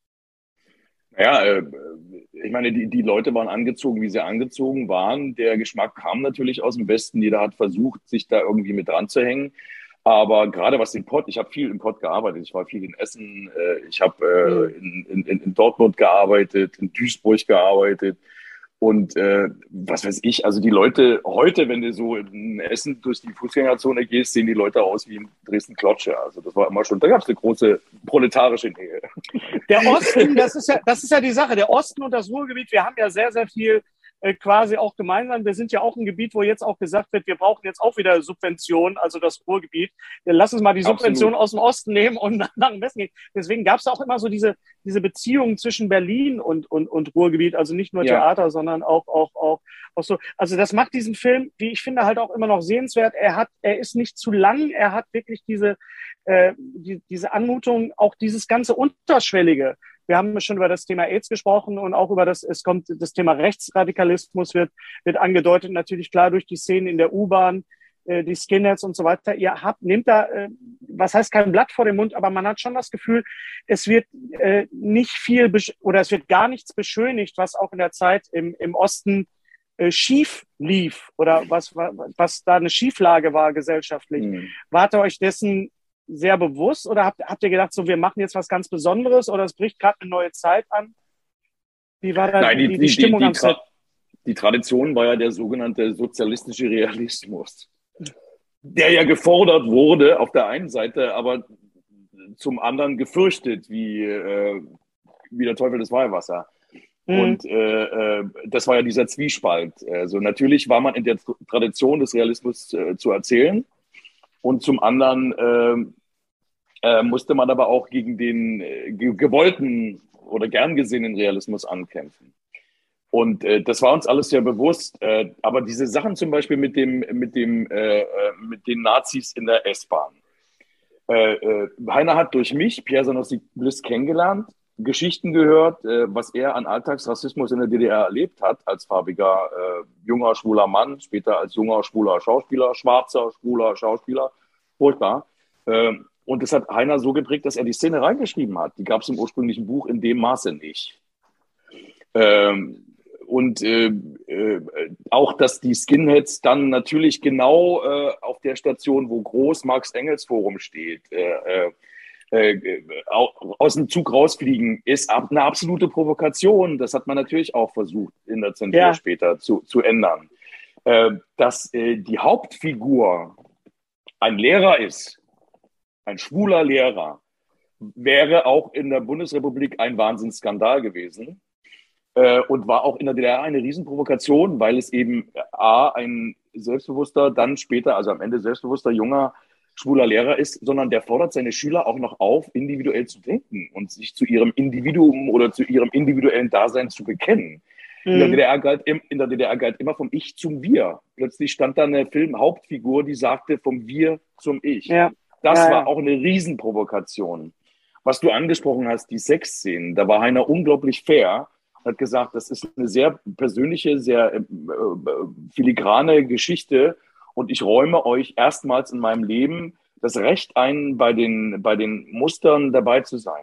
Ja, äh, ich meine, die, die Leute waren angezogen, wie sie angezogen waren. Der Geschmack kam natürlich aus dem Westen. Jeder hat versucht, sich da irgendwie mit dran zu hängen. Aber gerade was den Pott, ich habe viel im Pott gearbeitet. Ich war viel in Essen, äh, ich habe äh, in, in, in Dortmund gearbeitet, in Duisburg gearbeitet. Und äh, was weiß ich, also die Leute heute, wenn du so in Essen durch die Fußgängerzone gehst, sehen die Leute aus wie in Dresden-Klotsche. Also das war immer schon, da gab es eine große proletarische Nähe. Der Osten, das ist ja, das ist ja die Sache, der Osten und das Ruhrgebiet, wir haben ja sehr, sehr viel äh, quasi auch gemeinsam. Wir sind ja auch ein Gebiet, wo jetzt auch gesagt wird, wir brauchen jetzt auch wieder Subventionen, also das Ruhrgebiet. Dann lass uns mal die Subventionen aus dem Osten nehmen und nach dem Westen gehen. Deswegen gab es auch immer so diese, diese Beziehung zwischen Berlin und, und, und Ruhrgebiet, also nicht nur Ja. Theater, sondern auch, auch, auch, auch so. Also das macht diesen Film, wie ich finde, halt auch immer noch sehenswert. Er hat, er ist nicht zu lang, er hat wirklich diese, äh, die, diese Anmutung, auch dieses ganze Unterschwellige. Wir haben schon über das Thema AIDS gesprochen und auch über das, es kommt, das Thema Rechtsradikalismus wird, wird angedeutet, natürlich klar durch die Szenen in der U-Bahn, äh, die Skinheads und so weiter. Ihr habt, nehmt da, äh, was heißt kein Blatt vor den Mund, aber man hat schon das Gefühl, es wird äh, nicht viel, besch- oder es wird gar nichts beschönigt, was auch in der Zeit im, im Osten äh, schief lief oder was, was, was da eine Schieflage war gesellschaftlich. Mhm. Wart ihr euch dessen sehr bewusst oder habt, habt ihr gedacht, so wir machen jetzt was ganz Besonderes oder es bricht gerade eine neue Zeit an? Wie war da Nein, die, die, die, die, Stimmung die, am die, Set? Tra die Tradition war ja der sogenannte sozialistische Realismus, der ja gefordert wurde auf der einen Seite, aber zum anderen gefürchtet, wie, äh, wie der Teufel das Weihwasser. Mhm. Und äh, äh, das war ja dieser Zwiespalt. Also natürlich war man in der Tradition des Realismus äh, zu erzählen. Und zum anderen äh, äh, musste man aber auch gegen den äh, gewollten oder gern gesehenen Realismus ankämpfen. Und äh, das war uns alles sehr bewusst. Äh, aber diese Sachen zum Beispiel mit dem, mit dem, äh, mit den Nazis in der S-Bahn. Äh, äh, Heiner hat durch mich Pierre Sanosy-Bliss kennengelernt, Geschichten gehört, äh, was er an Alltagsrassismus in der D D R erlebt hat, als farbiger, äh, junger, schwuler Mann, später als junger, schwuler Schauspieler, schwarzer, schwuler Schauspieler, furchtbar. Äh, und das hat Heiner so geprägt, dass er die Szene reingeschrieben hat. Die gab es im ursprünglichen Buch in dem Maße nicht. Ähm, und äh, äh, auch, dass die Skinheads dann natürlich genau äh, auf der Station, wo groß Marx-Engels-Forum steht, äh, äh, aus dem Zug rausfliegen, ist eine absolute Provokation. Das hat man natürlich auch versucht, in der Zensur ja. später zu, zu ändern. Äh, dass äh, die Hauptfigur ein Lehrer ist, ein schwuler Lehrer, wäre auch in der Bundesrepublik ein Wahnsinnsskandal gewesen äh, und war auch in der D D R eine Riesenprovokation, weil es eben A, ein selbstbewusster, dann später, also am Ende selbstbewusster, junger, schwuler Lehrer ist, sondern der fordert seine Schüler auch noch auf, individuell zu denken und sich zu ihrem Individuum oder zu ihrem individuellen Dasein zu bekennen. Mhm. In der D D R galt, in der D D R galt immer vom Ich zum Wir. Plötzlich stand da eine Filmhauptfigur, die sagte vom Wir zum Ich. Ja. Das ja, ja. war auch eine Riesenprovokation. Was du angesprochen hast, die Sexszenen, da war Heiner unglaublich fair, hat gesagt, das ist eine sehr persönliche, sehr äh, filigrane Geschichte. Und ich räume euch erstmals in meinem Leben das Recht ein, bei den, bei den Mustern dabei zu sein.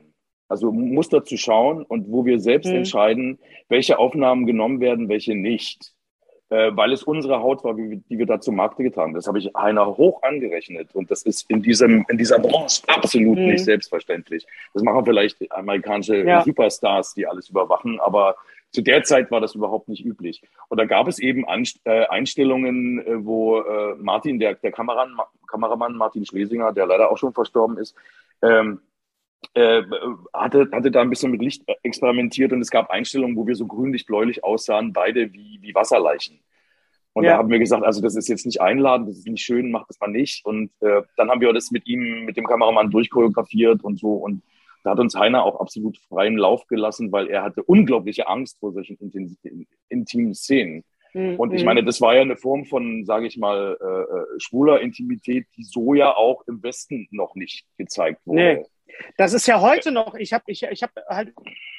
Also Muster zu schauen und wo wir selbst Mhm. entscheiden, welche Aufnahmen genommen werden, welche nicht. Äh, weil es unsere Haut war, wie, die wir da zum Markte getragen haben. Das habe ich Heiner hoch angerechnet. Und das ist in, diesem, in dieser Branche absolut Mhm. nicht selbstverständlich. Das machen vielleicht amerikanische Ja. Superstars, die alles überwachen, aber zu der Zeit war das überhaupt nicht üblich. Und da gab es eben Anst äh, Einstellungen, äh, wo äh, Martin, der, der Kameramann, Kameramann Martin Schlesinger, der leider auch schon verstorben ist, ähm, äh, hatte, hatte da ein bisschen mit Licht experimentiert und es gab Einstellungen, wo wir so grünlich-bläulich aussahen, beide wie, wie Wasserleichen. Und Ja. da haben wir gesagt, also das ist jetzt nicht einladend, das ist nicht schön, macht das mal nicht. Und äh, dann haben wir das mit ihm, mit dem Kameramann durchchoreografiert und so. Und da hat uns Heiner auch absolut freien Lauf gelassen, weil er hatte unglaubliche Angst vor solchen intimen Szenen. Mhm. Und ich meine, das war ja eine Form von, sage ich mal, äh, schwuler Intimität, die so ja auch im Westen noch nicht gezeigt wurde. Nee. Das ist ja heute noch, ich habe ich, ich hab halt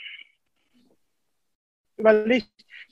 überlegt,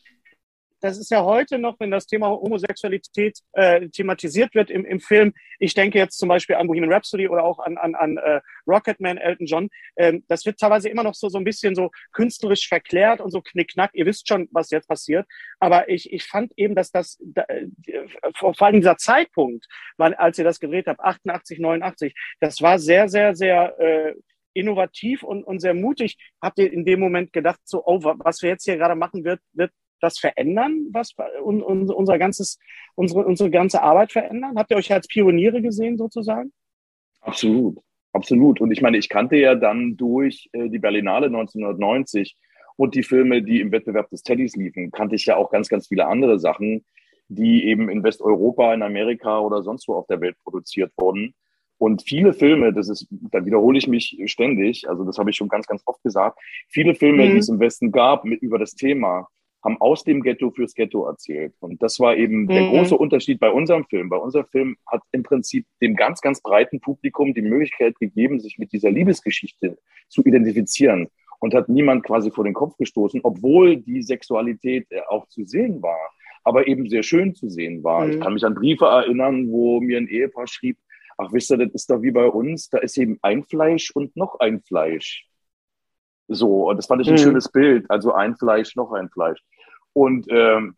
das ist ja heute noch, wenn das Thema Homosexualität äh, thematisiert wird im, im Film. Ich denke jetzt zum Beispiel an Bohemian Rhapsody oder auch an, an, an äh, Rocketman, Elton John. Ähm, das wird teilweise immer noch so, so ein bisschen so künstlerisch verklärt und so knickknack. Ihr wisst schon, was jetzt passiert. Aber ich, ich fand eben, dass das, da, vor, vor allem dieser Zeitpunkt, wann, als ihr das gedreht habt, achtundachtzig, neunundachtzig, das war sehr, sehr, sehr äh, innovativ und, und sehr mutig. Habt ihr in dem Moment gedacht, so, oh, was wir jetzt hier gerade machen, wird, wird das verändern, was un, un, unser ganzes, unsere, unsere ganze Arbeit verändern? Habt ihr euch als Pioniere gesehen, sozusagen? Absolut, absolut. Und ich meine, ich kannte ja dann durch äh, die Berlinale neunzehnhundertneunzig und die Filme, die im Wettbewerb des Teddys liefen, kannte ich ja auch ganz, ganz viele andere Sachen, die eben in Westeuropa, in Amerika oder sonst wo auf der Welt produziert wurden. Und viele Filme, das ist, da wiederhole ich mich ständig, also das habe ich schon ganz, ganz oft gesagt, viele Filme, Mhm. die es im Westen gab mit, über das Thema, haben aus dem Ghetto fürs Ghetto erzählt. Und das war eben mhm. der große Unterschied bei unserem Film. Bei unserem Film hat im Prinzip dem ganz, ganz breiten Publikum die Möglichkeit gegeben, sich mit dieser Liebesgeschichte zu identifizieren und hat niemand quasi vor den Kopf gestoßen, obwohl die Sexualität auch zu sehen war, aber eben sehr schön zu sehen war. Mhm. Ich kann mich an Briefe erinnern, wo mir ein Ehepaar schrieb, ach, wisst ihr, das ist doch wie bei uns, da ist eben ein Fleisch und noch ein Fleisch. So, und das fand ich ein mhm. schönes Bild. Also ein Fleisch, noch ein Fleisch. Und, ähm,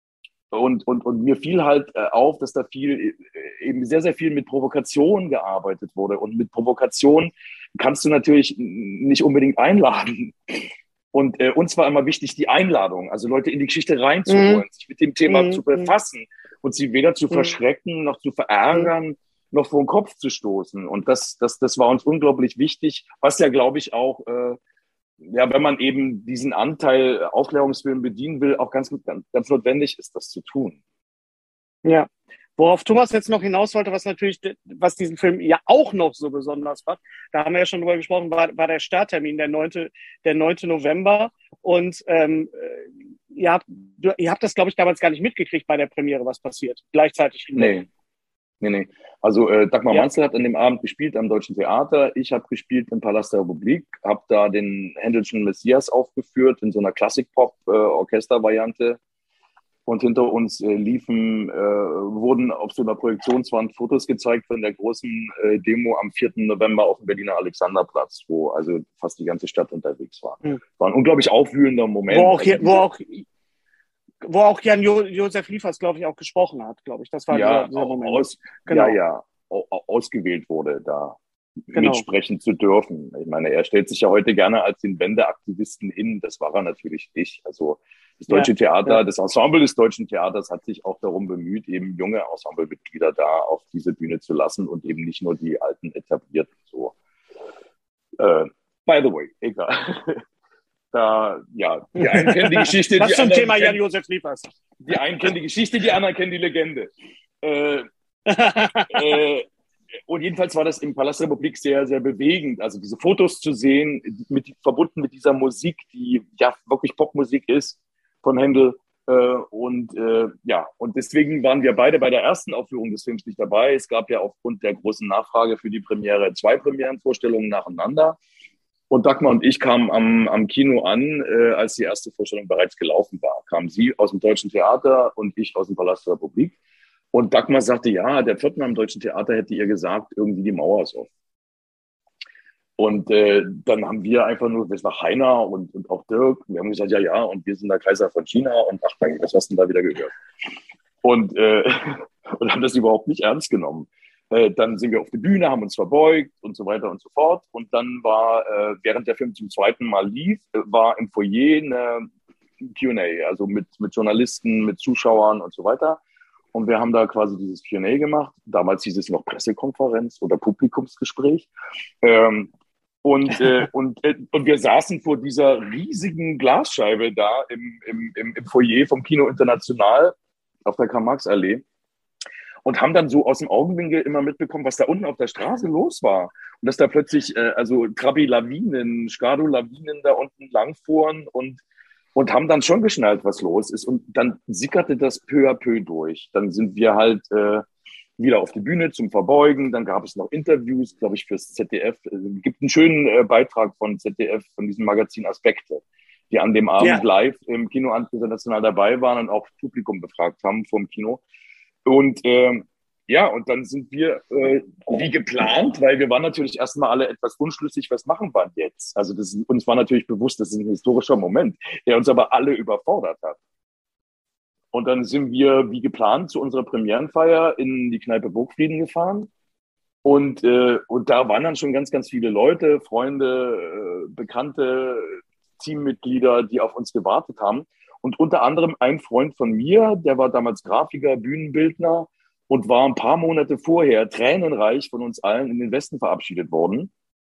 und, und, und mir fiel halt äh, auf, dass da viel, äh, eben sehr, sehr viel mit Provokation gearbeitet wurde. Und mit Provokation kannst du natürlich nicht unbedingt einladen. Und äh, uns war immer wichtig, die Einladung, also Leute in die Geschichte reinzuholen, mhm. sich mit dem Thema mhm. zu befassen und sie weder zu mhm. verschrecken, noch zu verärgern, mhm. noch vor den Kopf zu stoßen. Und das, das, das war uns unglaublich wichtig, was ja, glaube ich, auch... Äh, ja, wenn man eben diesen Anteil Aufklärungsfilm bedienen will, auch ganz, ganz, ganz notwendig ist, das zu tun. Ja, worauf Thomas jetzt noch hinaus wollte, was natürlich, was diesen Film ja auch noch so besonders macht, da haben wir ja schon drüber gesprochen, war, war der Starttermin, der neunte der neunte November. Und ähm, ihr, habt, ihr habt das, glaube ich, damals gar nicht mitgekriegt bei der Premiere, was passiert. Gleichzeitig. Nee. Nee, nee. Also äh, Dagmar ja. Manzel hat an dem Abend gespielt am Deutschen Theater. Ich habe gespielt im Palast der Republik, habe da den Händelschen Messias aufgeführt in so einer Klassik-Pop-Orchester-Variante. Äh, Und hinter uns äh, liefen, äh, wurden auf so einer Projektionswand Fotos gezeigt von der großen äh, Demo am vierten November auf dem Berliner Alexanderplatz, wo also fast die ganze Stadt unterwegs war. Mhm. War ein unglaublich aufwühlender Moment. Wo auch, hier, wo auch Wo auch Jan jo Josef Liefers, glaube ich, auch gesprochen hat, glaube ich. Das war ja, dieser, dieser Moment. Aus, genau. Ja, ja, ausgewählt wurde, da genau. mitsprechen zu dürfen. Ich meine, er stellt sich ja heute gerne als den Wendeaktivisten hin. Das war er natürlich nicht. Also das Deutsche ja, Theater, ja. das Ensemble des Deutschen Theaters hat sich auch darum bemüht, eben junge Ensemblemitglieder da auf diese Bühne zu lassen und eben nicht nur die alten etablierten. So. Äh, by the way, egal. Da, ja, die einen kennen die Geschichte. Was die zum Thema Jan Josef Liefers. Die einen kennen die Geschichte, die anderen kennen die Legende. Äh, äh, und jedenfalls war das im Palast der Republik sehr, sehr bewegend. Also diese Fotos zu sehen, mit, verbunden mit dieser Musik, die ja wirklich Popmusik ist von Händel. Äh, und äh, ja, und deswegen waren wir beide bei der ersten Aufführung des Films nicht dabei. Es gab ja aufgrund der großen Nachfrage für die Premiere zwei Premierenvorstellungen nacheinander. Und Dagmar und ich kamen am, am Kino an, äh, als die erste Vorstellung bereits gelaufen war. Kamen sie aus dem Deutschen Theater und ich aus dem Palast der Republik. Und Dagmar sagte, ja, der Pförtner am Deutschen Theater hätte ihr gesagt, irgendwie die Mauer ist offen. Und äh, dann haben wir einfach nur, das war Heiner und, und auch Dirk, wir haben gesagt, ja, ja, und wir sind der Kaiser von China und ach, danke, was hast du denn da wieder gehört? Und, äh, und haben das überhaupt nicht ernst genommen. Äh, dann sind wir auf die Bühne, haben uns verbeugt und so weiter und so fort. Und dann war, äh, während der Film zum zweiten Mal lief, äh, war im Foyer eine Q und A, also mit, mit Journalisten, mit Zuschauern und so weiter. Und wir haben da quasi dieses Q und A gemacht. Damals hieß es noch Pressekonferenz oder Publikumsgespräch. Ähm, Und, äh, und, äh, und wir saßen vor dieser riesigen Glasscheibe da im, im, im, im Foyer vom Kino International auf der Karl-Marx-Allee und haben dann so aus dem Augenwinkel immer mitbekommen, was da unten auf der Straße los war. Und dass da plötzlich äh, also Trabi-Lawinen, Skado-Lawinen da unten langfuhren und, und haben dann schon geschnallt, was los ist. Und dann sickerte das peu à peu durch. Dann sind wir halt äh, wieder auf die Bühne zum Verbeugen. Dann gab es noch Interviews, glaube ich, fürs Z D F. Es gibt einen schönen äh, Beitrag von Z D F, von diesem Magazin Aspekte, die an dem Abend ja. live im Kino International dabei waren und auch das Publikum befragt haben vom Kino. Und ähm, ja, und dann sind wir äh, wie geplant, weil wir waren natürlich erstmal alle etwas unschlüssig, was machen wir jetzt? Also das, uns war natürlich bewusst, das ist ein historischer Moment, der uns aber alle überfordert hat. Und dann sind wir, wie geplant, zu unserer Premierenfeier in die Kneipe Burgfrieden gefahren. Und, äh, und da waren dann schon ganz, ganz viele Leute, Freunde, äh, Bekannte, Teammitglieder, die auf uns gewartet haben. Und unter anderem ein Freund von mir, der war damals Grafiker, Bühnenbildner und war ein paar Monate vorher tränenreich von uns allen in den Westen verabschiedet worden.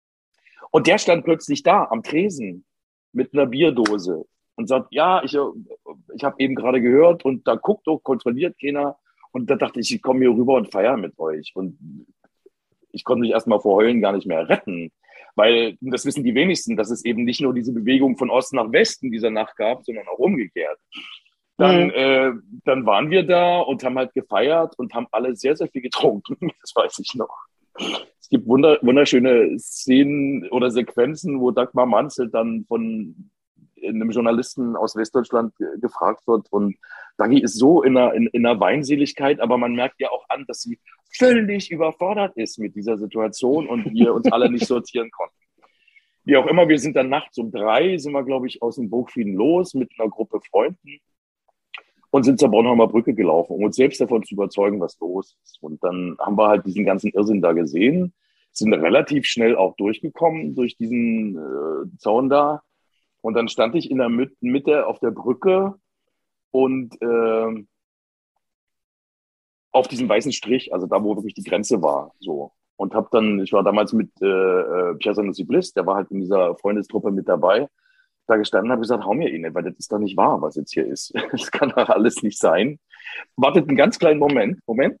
Und der stand plötzlich da am Tresen mit einer Bierdose und sagt, ja, ich, ich habe eben gerade gehört und da guckt doch, kontrolliert keiner. Und da dachte ich, ich komme hier rüber und feiere mit euch. Und ich konnte mich erstmal vor Heulen gar nicht mehr retten. Weil, das wissen die wenigsten, dass es eben nicht nur diese Bewegung von Osten nach Westen dieser Nacht gab, sondern auch umgekehrt. Dann, mhm. äh, dann waren wir da und haben halt gefeiert und haben alle sehr, sehr viel getrunken. Das weiß ich noch. Es gibt wunder, wunderschöne Szenen oder Sequenzen, wo Dagmar Manzel dann von einem Journalisten aus Westdeutschland gefragt wird. Und Dagi ist so in einer, in, in einer Weinseligkeit, aber man merkt ja auch an, dass sie völlig überfordert ist mit dieser Situation und wir uns alle nicht sortieren konnten. Wie auch immer, wir sind dann nachts um drei, sind wir, glaube ich, aus dem Burgfrieden los mit einer Gruppe Freunden und sind zur Bornholmer Brücke gelaufen, um uns selbst davon zu überzeugen, was los ist. Und dann haben wir halt diesen ganzen Irrsinn da gesehen, sind relativ schnell auch durchgekommen durch diesen äh, Zaun da. Und dann stand ich in der Mitte auf der Brücke und äh, auf diesem weißen Strich, also da, wo wirklich die Grenze war, so. Und habe dann, ich war damals mit äh, Pierre Sanusi-Bliss, der war halt in dieser Freundestruppe mit dabei, da gestanden und habe gesagt, hau mir ihn, weil das ist doch nicht wahr, was jetzt hier ist. Das kann doch alles nicht sein. Wartet einen ganz kleinen Moment. Moment.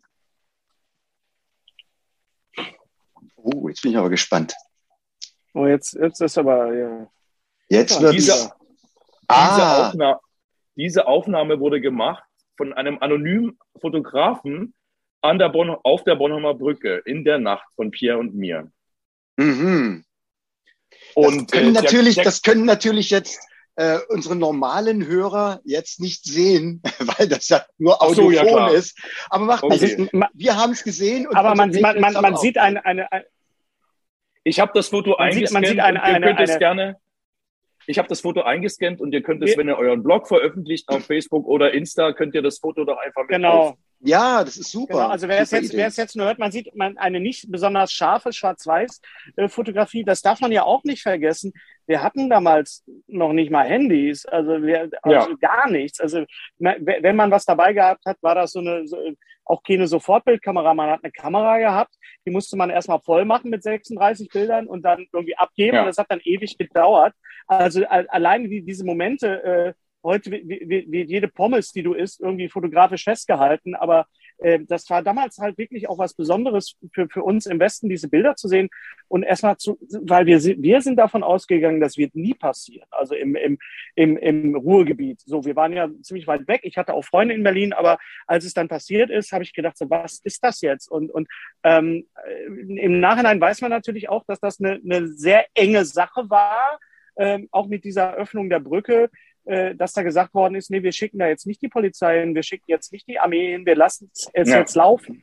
Oh, jetzt bin ich aber gespannt. Oh, jetzt, jetzt ist aber, ja. Jetzt wird diese, diese, ah. Aufnahme, diese Aufnahme wurde gemacht von einem anonymen Fotografen an der Born, auf der Bornholmer Brücke in der Nacht von Pierre und mir. Mhm. Und, das, können äh, natürlich, der, der, das können natürlich jetzt äh, unsere normalen Hörer jetzt nicht sehen, weil das ja nur Audiophon so, ja, ist. Aber macht okay. nichts. Wir haben es gesehen. Und aber man, man, man, man sieht eine, eine, eine... Ich habe das Foto man eingescannt sieht, man sieht eine, und ihr eine, könnt eine, es gerne... Ich habe das Foto eingescannt und ihr könnt es, wenn ihr euren Blog veröffentlicht auf Facebook oder Insta, könnt ihr das Foto doch einfach mit Genau. Auf. Ja, das ist super. Genau, also wer es, jetzt, wer es jetzt nur hört, man sieht man eine nicht besonders scharfe Schwarz-Weiß-Fotografie. Das darf man ja auch nicht vergessen. Wir hatten damals noch nicht mal Handys, also, wir, also ja. gar nichts. Also wenn man was dabei gehabt hat, war das so eine so, auch keine Sofortbildkamera. Man hat eine Kamera gehabt, die musste man erstmal voll machen mit sechsunddreißig Bildern und dann irgendwie abgeben. Ja. Und das hat dann ewig gedauert. Also alleine die, diese Momente, äh, heute wird jede Pommes, die du isst, irgendwie fotografisch festgehalten. Aber äh, das war damals halt wirklich auch was Besonderes für, für uns im Westen, diese Bilder zu sehen. Und erstmal zu, weil wir, wir sind davon ausgegangen, das wird nie passieren. Also im, im, im, im Ruhrgebiet. So, wir waren ja ziemlich weit weg. Ich hatte auch Freunde in Berlin, aber als es dann passiert ist, habe ich gedacht, so, was ist das jetzt? Und, und ähm, im Nachhinein weiß man natürlich auch, dass das eine, eine sehr enge Sache war, ähm, auch mit dieser Öffnung der Brücke, dass da gesagt worden ist, nee, wir schicken da jetzt nicht die Polizei hin, wir schicken jetzt nicht die Armee hin, wir lassen es ja. jetzt laufen.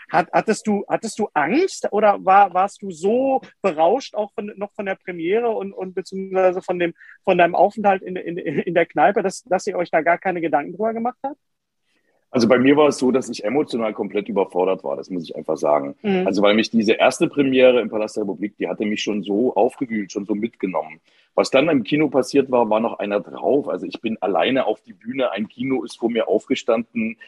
Hat, hattest du, hattest du Angst oder war, warst du so berauscht auch von, noch von der Premiere und, und beziehungsweise von dem, von deinem Aufenthalt in, in, in der Kneipe, dass, dass ihr euch da gar keine Gedanken drüber gemacht habt? Also bei mir war es so, dass ich emotional komplett überfordert war, das muss ich einfach sagen. Mhm. Also weil mich diese erste Premiere im Palast der Republik, die hatte mich schon so aufgewühlt, schon so mitgenommen. Was dann im Kino passiert war, war noch einer drauf. Also ich bin alleine auf die Bühne, ein Kino ist vor mir aufgestanden.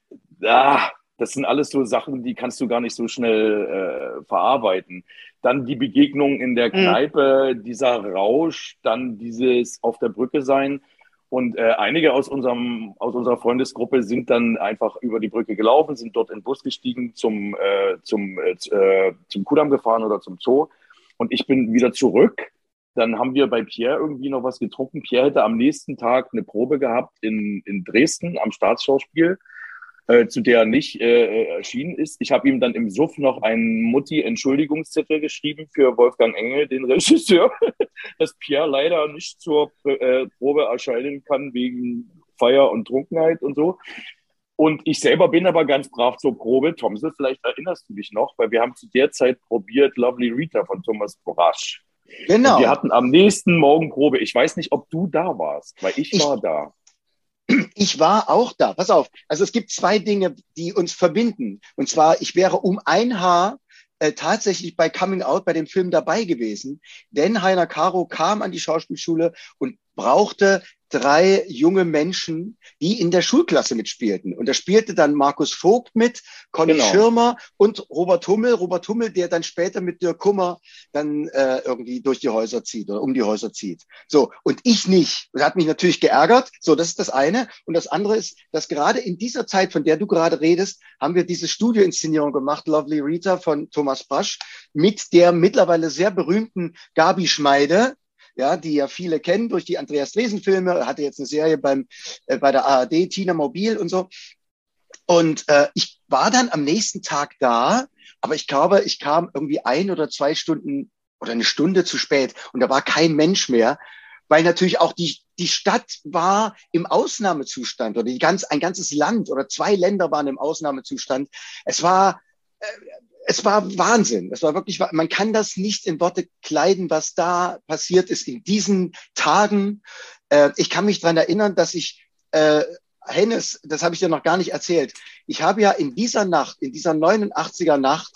Ah, das sind alles so Sachen, die kannst du gar nicht so schnell äh, verarbeiten. Dann die Begegnung in der Kneipe, mhm. dieser Rausch, dann dieses auf der Brücke sein. Und äh, einige aus, unserem, aus unserer Freundesgruppe sind dann einfach über die Brücke gelaufen, sind dort in den Bus gestiegen, zum, äh, zum, äh, zum Kudamm gefahren oder zum Zoo. Und ich bin wieder zurück. Dann haben wir bei Pierre irgendwie noch was getrunken. Pierre hätte am nächsten Tag eine Probe gehabt in, in Dresden am Staatsschauspiel, äh, zu der er nicht äh, erschienen ist. Ich habe ihm dann im Suff noch einen Mutti-Entschuldigungszettel geschrieben für Wolfgang Engel, den Regisseur, dass Pierre leider nicht zur äh, Probe erscheinen kann wegen Feier und Trunkenheit und so. Und ich selber bin aber ganz brav zur Probe. Thomse, vielleicht erinnerst du dich noch, weil wir haben zu der Zeit probiert Lovely Rita von Thomas Borasch. Genau. Und wir hatten am nächsten Morgen Probe. Ich weiß nicht, ob du da warst, weil ich, ich war da. Ich war auch da. Pass auf. Also es gibt zwei Dinge, die uns verbinden. Und zwar, ich wäre um ein Haar äh, tatsächlich bei Coming Out, bei dem Film dabei gewesen. Denn Heiner Caro kam an die Schauspielschule und brauchte drei junge Menschen, die in der Schulklasse mitspielten. Und da spielte dann Markus Vogt mit, Conny Genau. Schirmer und Robert Hummel. Robert Hummel, der dann später mit Dirk Kummer dann äh, irgendwie durch die Häuser zieht oder um die Häuser zieht. So, und ich nicht. Und hat mich natürlich geärgert. So, das ist das eine. Und das andere ist, dass gerade in dieser Zeit, von der du gerade redest, haben wir diese Studioinszenierung gemacht, Lovely Rita von Thomas Brasch, mit der mittlerweile sehr berühmten Gabi Schmeide, ja, die ja viele kennen durch die Andreas Dresen-Filme, hatte jetzt eine Serie beim äh, bei der A R D, Tina Mobil und so. Und äh, ich war dann am nächsten Tag da, aber ich glaube, ich kam irgendwie ein oder zwei Stunden oder eine Stunde zu spät und da war kein Mensch mehr, weil natürlich auch die die Stadt war im Ausnahmezustand oder die ganz ein ganzes Land oder zwei Länder waren im Ausnahmezustand. Es war äh, Es war Wahnsinn. Es war wirklich, man kann das nicht in Worte kleiden, was da passiert ist in diesen Tagen. Äh, ich kann mich dran erinnern, dass ich, äh, Hennes, das habe ich dir noch gar nicht erzählt. Ich habe ja in dieser Nacht, in dieser neunundachtziger Nacht,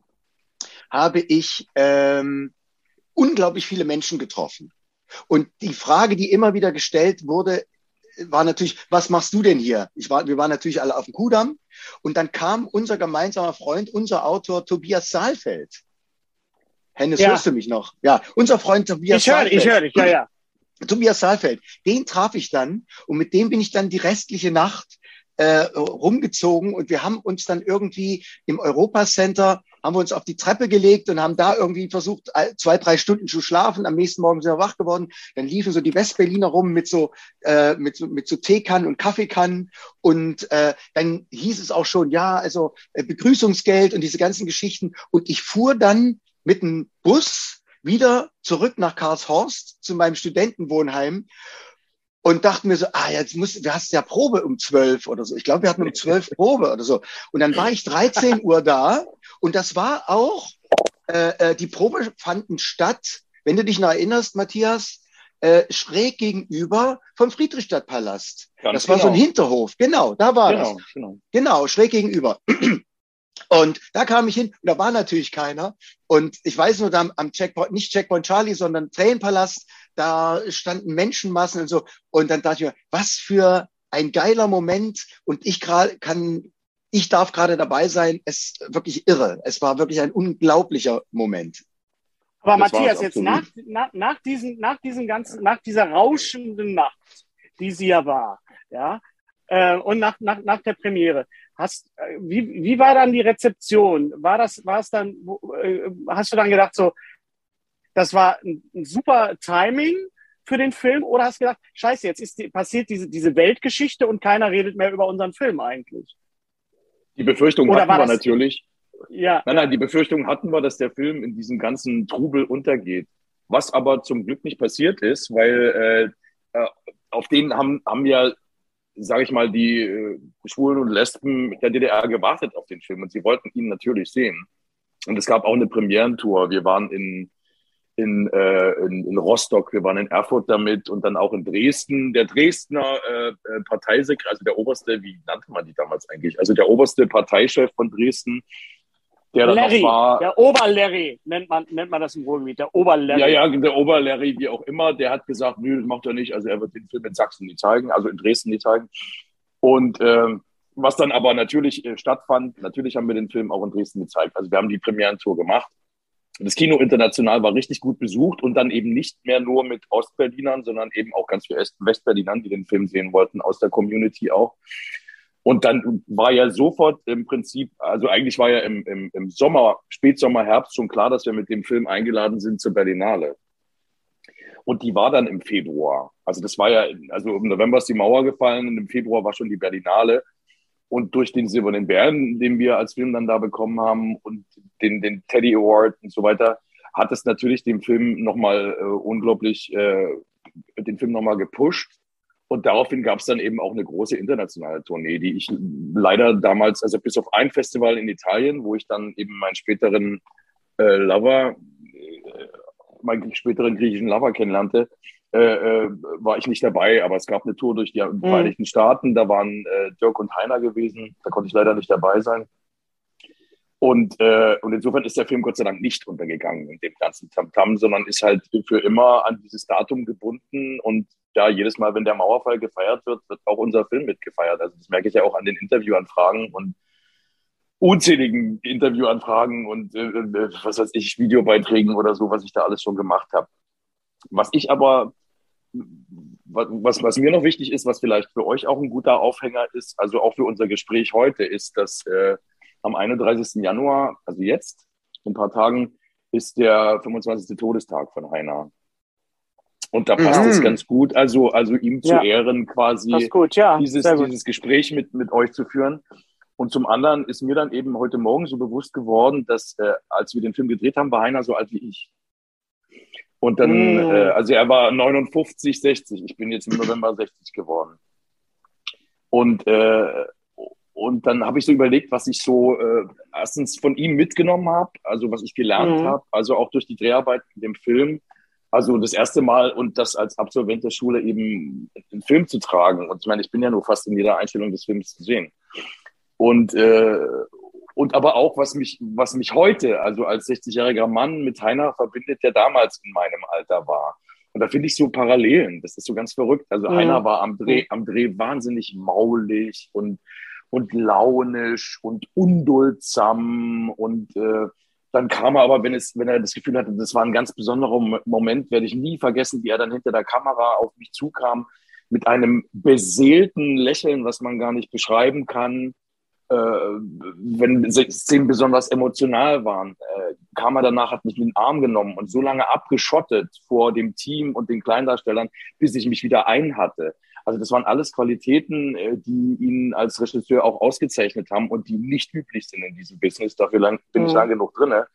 habe ich ähm, unglaublich viele Menschen getroffen. Und die Frage, die immer wieder gestellt wurde, war natürlich, was machst du denn hier? Ich war, wir waren natürlich alle auf dem Kudamm. Und dann kam unser gemeinsamer Freund, unser Autor Tobias Saalfeld. Hennes, ja. Hörst du mich noch? Ja, unser Freund Tobias ich hör, Saalfeld. Ich höre dich, ja, ja. Tobias Saalfeld, den traf ich dann und mit dem bin ich dann die restliche Nacht äh, rumgezogen und wir haben uns dann irgendwie im Europa-Center, haben wir uns auf die Treppe gelegt und haben da irgendwie versucht, zwei, drei Stunden zu schlafen. Am nächsten Morgen sind wir wach geworden. Dann liefen so die Westberliner rum mit so, äh, mit so, mit so Teekannen und Kaffeekannen. Und äh, dann hieß es auch schon, ja, also äh, Begrüßungsgeld und diese ganzen Geschichten. Und ich fuhr dann mit dem Bus wieder zurück nach Karlshorst zu meinem Studentenwohnheim und dachten mir so, ah, jetzt muss, du hast ja Probe um zwölf oder so. Ich glaube, wir hatten um zwölf Probe oder so. Und dann war ich dreizehn Uhr da und das war auch, äh, die Probe fanden statt, wenn du dich noch erinnerst, Matthias, äh, schräg gegenüber vom Friedrichstadtpalast. Ganz das war genau. so ein Hinterhof. Genau, da war Genau, das. genau. Genau, schräg gegenüber. Und da kam ich hin und da war natürlich keiner. Und ich weiß nur, da am Checkpoint, nicht Checkpoint Charlie, sondern Tränenpalast, da standen Menschenmassen und so. Und dann dachte ich mir, was für ein geiler Moment. Und ich gerade kann, ich darf gerade dabei sein. Es ist wirklich irre. Es war wirklich ein unglaublicher Moment. Aber das Matthias, jetzt nach, nach, nach, diesen, nach diesen ganzen, nach dieser rauschenden Nacht, die sie ja war, ja, äh, und nach, nach, nach der Premiere, hast, wie, wie war dann die Rezeption? War das, war es dann, äh, hast du dann gedacht so, das war ein, ein super Timing für den Film oder hast du gedacht, scheiße, jetzt ist die, passiert diese, diese Weltgeschichte und keiner redet mehr über unseren Film eigentlich? Die Befürchtung oder hatten wir das, natürlich. Ja. Nein, nein, die Befürchtung hatten wir, dass der Film in diesem ganzen Trubel untergeht. Was aber zum Glück nicht passiert ist, weil äh, auf den haben, haben ja sage ich mal, die äh, Schwulen und Lesben der D D R gewartet auf den Film und sie wollten ihn natürlich sehen. Und es gab auch eine Premierentour. Wir waren in, in, äh, in, in Rostock, wir waren in Erfurt damit und dann auch in Dresden. Der Dresdner äh, Parteisekretär, also der oberste, wie nannte man die damals eigentlich? Also der oberste Parteichef von Dresden, der dann Larry, noch war. der Oberlarry nennt man, nennt man das im Ruhrgebiet, der Oberlarry. Ja, ja, der Oberlarry, wie auch immer, der hat gesagt, nö, das macht er nicht. Also er wird den Film in Sachsen nie zeigen, also in Dresden nie zeigen. Und ähm, was dann aber natürlich äh, stattfand, natürlich haben wir den Film auch in Dresden gezeigt. Also wir haben die Premierentour gemacht. Das Kino international war richtig gut besucht und dann eben nicht mehr nur mit Ostberlinern, sondern eben auch ganz viele Westberlinern, die den Film sehen wollten, aus der Community auch. Und dann war ja sofort im Prinzip, also eigentlich war ja im, im, im Sommer, Spätsommer, Herbst schon klar, dass wir mit dem Film eingeladen sind zur Berlinale. Und die war dann im Februar. Also das war ja, also im November ist die Mauer gefallen und im Februar war schon die Berlinale. Und durch den Silbernen Bären, den wir als Film dann da bekommen haben und den, den Teddy Award und so weiter, hat es natürlich den Film nochmal äh, unglaublich, äh, den Film nochmal gepusht. Und daraufhin gab es dann eben auch eine große internationale Tournee, die ich leider damals, also bis auf ein Festival in Italien, wo ich dann eben meinen späteren äh, Lover, äh, meinen späteren griechischen Lover kennenlernte, äh, äh, war ich nicht dabei. Aber es gab eine Tour durch die mhm. Vereinigten Staaten, da waren äh, Dirk und Heiner gewesen, da konnte ich leider nicht dabei sein. Und, äh, und insofern ist der Film Gott sei Dank nicht untergegangen in dem ganzen Tamtam, sondern ist halt für immer an dieses Datum gebunden. Und ja, jedes Mal, wenn der Mauerfall gefeiert wird, wird auch unser Film mitgefeiert. Also das merke ich ja auch an den Interviewanfragen und unzähligen Interviewanfragen und äh, was weiß ich, Videobeiträgen oder so, was ich da alles schon gemacht habe. Was ich aber, was, was mir noch wichtig ist, was vielleicht für euch auch ein guter Aufhänger ist, also auch für unser Gespräch heute, ist, dass äh, am einunddreißigsten Januar, also jetzt, in ein paar Tagen, ist der fünfundzwanzigste Todestag von Heiner. Und da passt es mhm. ganz gut, also, also ihm zu ja. Ehren quasi gut, ja. dieses, dieses Gespräch mit, mit euch zu führen. Und zum anderen ist mir dann eben heute Morgen so bewusst geworden, dass äh, als wir den Film gedreht haben, war Heiner so alt wie ich. Und dann, mhm. äh, also er war neunundfünfzig, sechzig, ich bin jetzt im November sechzig geworden. Und äh, Und dann habe ich so überlegt, was ich so äh, erstens von ihm mitgenommen habe, also was ich gelernt mhm. habe, also auch durch die Dreharbeiten in dem Film. Also das erste Mal und das als Absolvent der Schule eben einen Film zu tragen. Und ich meine, ich bin ja nur fast in jeder Einstellung des Films zu sehen. Und, äh, und aber auch, was mich, was mich heute, also als sechzigjähriger Mann mit Heiner verbindet, der damals in meinem Alter war. Und da finde ich so Parallelen. Das ist so ganz verrückt. Also mhm. Heiner war am Dreh, am Dreh wahnsinnig maulig und und launisch und unduldsam und äh, dann kam er aber, wenn es, wenn er das Gefühl hatte, das war ein ganz besonderer Moment, werde ich nie vergessen, wie er dann hinter der Kamera auf mich zukam, mit einem beseelten Lächeln, was man gar nicht beschreiben kann. Äh, wenn Szenen besonders emotional waren, äh, kam er danach, hat mich in den Arm genommen und so lange abgeschottet vor dem Team und den Kleindarstellern, bis ich mich wieder einhatte. Also das waren alles Qualitäten, die ihn als Regisseur auch ausgezeichnet haben und die nicht üblich sind in diesem Business. Dafür lang, bin mhm. ich lang genug drin.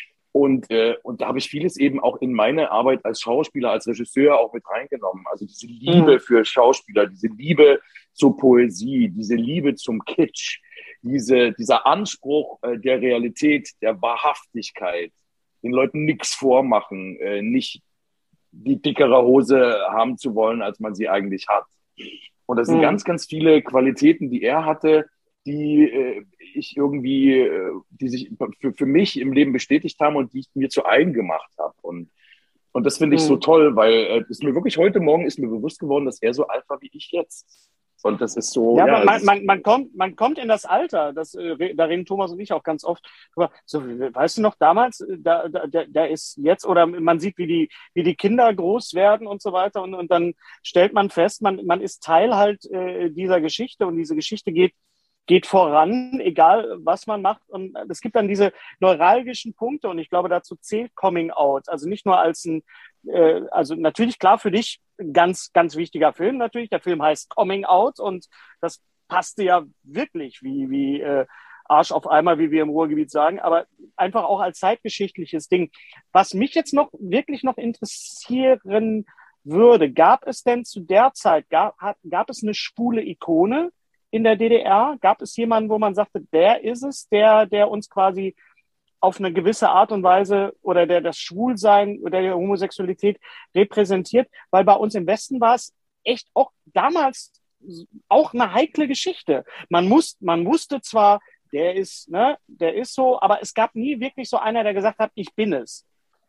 Und, äh, und da habe ich vieles eben auch in meine Arbeit als Schauspieler, als Regisseur auch mit reingenommen. Also diese Liebe mhm. für Schauspieler, diese Liebe zur Poesie, diese Liebe zum Kitsch, diese, dieser Anspruch äh, der Realität, der Wahrhaftigkeit, den Leuten nichts vormachen, äh, nicht die dickere Hose haben zu wollen, als man sie eigentlich hat. Und das sind mhm. ganz, ganz viele Qualitäten, die er hatte, die äh, ich irgendwie, äh, die sich für, für mich im Leben bestätigt haben und die ich mir zu eigen gemacht habe. Und, und das finde ich mhm. so toll, weil äh, ist mir wirklich heute Morgen ist mir bewusst geworden, dass er so alt war wie ich jetzt. Und das ist so. Ja, ja man, man, man, kommt, man kommt in das Alter, das, äh, da reden Thomas und ich auch ganz oft drüber. So, weißt du noch, damals, da, da, da ist jetzt, oder man sieht, wie die, wie die Kinder groß werden und so weiter. Und, und dann stellt man fest, man, man ist Teil halt äh, dieser Geschichte und diese Geschichte geht, geht voran, egal was man macht. Und es gibt dann diese neuralgischen Punkte und ich glaube, dazu zählt Coming Out. Also nicht nur als ein, äh, also natürlich klar für dich ganz, ganz wichtiger Film natürlich. Der Film heißt Coming Out und das passte ja wirklich wie, wie äh, Arsch auf Eimer, wie wir im Ruhrgebiet sagen, aber einfach auch als zeitgeschichtliches Ding. Was mich jetzt noch wirklich noch interessieren würde, gab es denn zu der Zeit, gab, hat, gab es eine schwule Ikone in der D D R? Gab es jemanden, wo man sagte, der ist es, der, der uns quasi auf eine gewisse Art und Weise oder der das Schwulsein oder der Homosexualität repräsentiert? Weil bei uns im Westen war es echt auch damals auch eine heikle Geschichte. Man muss, man wusste zwar, der ist, ne, der ist so, aber es gab nie wirklich so einer, der gesagt hat, ich bin es.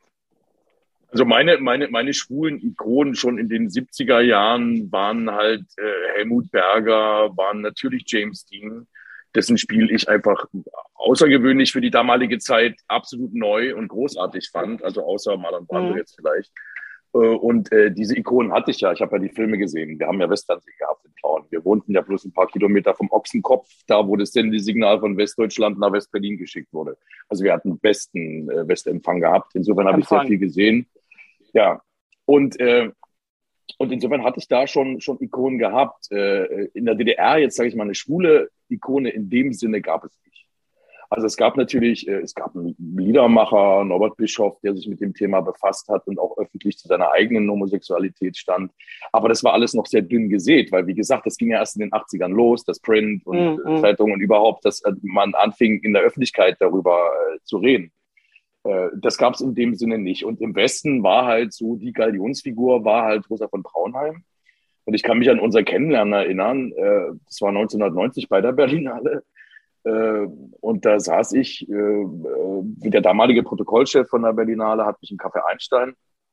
Also meine, meine, meine schwulen Ikonen schon in den siebziger Jahren waren halt äh, Helmut Berger, waren natürlich James Dean, dessen Spiel ich einfach außergewöhnlich für die damalige Zeit absolut neu und großartig fand, also außer Marlon Brando mhm. jetzt vielleicht. Und äh, diese Ikonen hatte ich ja. Ich habe ja die Filme gesehen. Wir haben ja Westfernsehen gehabt in Plauen. Wir wohnten ja bloß ein paar Kilometer vom Ochsenkopf, da wo das Sendesignal von Westdeutschland nach Westberlin geschickt wurde. Also wir hatten besten äh, Westempfang gehabt. Insofern habe ich sehr viel gesehen. Ja, und äh, und insofern hatte ich da schon schon Ikonen gehabt. Äh, in der D D R, jetzt sage ich mal, eine schwule Ikone in dem Sinne gab es nicht. Also es gab natürlich, äh, es gab einen Liedermacher, Norbert Bischoff, der sich mit dem Thema befasst hat und auch öffentlich zu seiner eigenen Homosexualität stand. Aber das war alles noch sehr dünn gesät, weil wie gesagt, das ging ja erst in den achtzigern los, das Print und mhm. Zeitungen und überhaupt, dass äh, man anfing, in der Öffentlichkeit darüber äh, zu reden. Äh, das gab es in dem Sinne nicht. Und im Westen war halt so, die Galionsfigur war halt Rosa von Braunheim. Und ich kann mich an unser Kennenlernen erinnern, äh, das war neunzehnhundertneunzig bei der Berlinale. Äh, und da saß ich, äh, äh, der damalige Protokollchef von der Berlinale hat mich im Café Einstein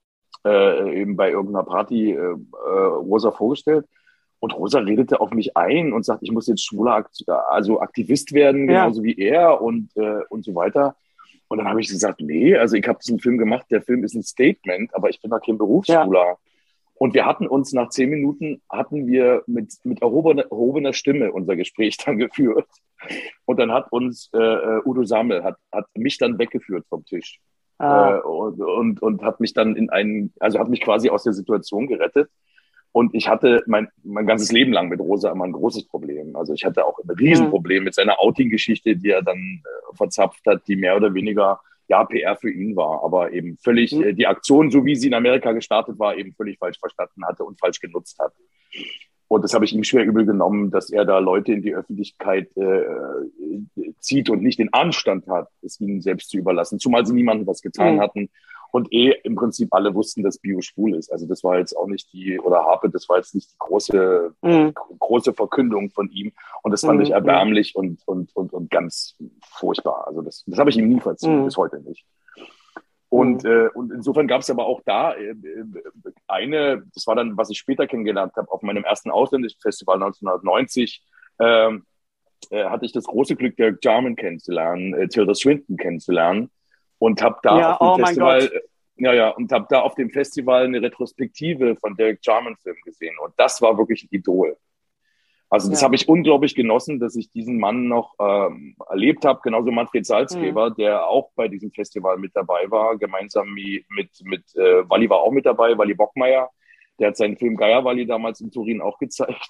äh, eben bei irgendeiner Party äh, äh, Rosa vorgestellt. Und Rosa redete auf mich ein und sagt, ich muss jetzt schwuler Akt- also Aktivist werden, genauso ja. wie er und, äh, und so weiter. Und dann habe ich gesagt, nee, also ich habe diesen Film gemacht, der Film ist ein Statement, aber ich bin da kein Berufsschwuler. Ja. Und wir hatten uns nach zehn Minuten, hatten wir mit, mit erhobener, erhobener Stimme unser Gespräch dann geführt. Und dann hat uns äh, Udo Samel, hat, hat mich dann weggeführt vom Tisch. Ah. Äh, und, und, und hat mich dann in einen, also hat mich quasi aus der Situation gerettet. Und ich hatte mein, mein ganzes Leben lang mit Rosa immer ein großes Problem. Also ich hatte auch ein Riesenproblem mit seiner Outing-Geschichte, die er dann äh, verzapft hat, die mehr oder weniger ja, P R für ihn war, aber eben völlig mhm. äh, die Aktion, so wie sie in Amerika gestartet war, eben völlig falsch verstanden hatte und falsch genutzt hat. Und das habe ich ihm schwer übel genommen, dass er da Leute in die Öffentlichkeit äh, zieht und nicht den Anstand hat, es ihnen selbst zu überlassen, zumal sie niemandem was getan mhm. hatten und eh im Prinzip alle wussten, dass Bio schwul ist. Also das war jetzt auch nicht die, oder Harpe, das war jetzt nicht die große, mhm. große Verkündung von ihm. Und das fand mhm. ich erbärmlich und, und, und, und ganz furchtbar. Also das, das habe ich ihm nie verziehen, mhm. bis heute nicht. Und, mhm. äh, und insofern gab es aber auch da äh, eine, das war dann, was ich später kennengelernt habe, auf meinem ersten ausländischen Festival neunzehnhundertneunzig, äh, äh, hatte ich das große Glück, Derek Jarman kennenzulernen, äh, Tilda Swinton kennenzulernen und habe da ja, auf dem oh Festival, äh, ja ja, und habe da auf dem Festival eine Retrospektive von Derek Jarman Film gesehen und das war wirklich ein Idol. Also das ja. habe ich unglaublich genossen, dass ich diesen Mann noch ähm, erlebt habe, genauso Manfred Salzgeber, mhm. der auch bei diesem Festival mit dabei war, gemeinsam mit, mit äh, Walli war auch mit dabei, Walli Bockmeier, der hat seinen Film Geierwalli damals in Turin auch gezeigt.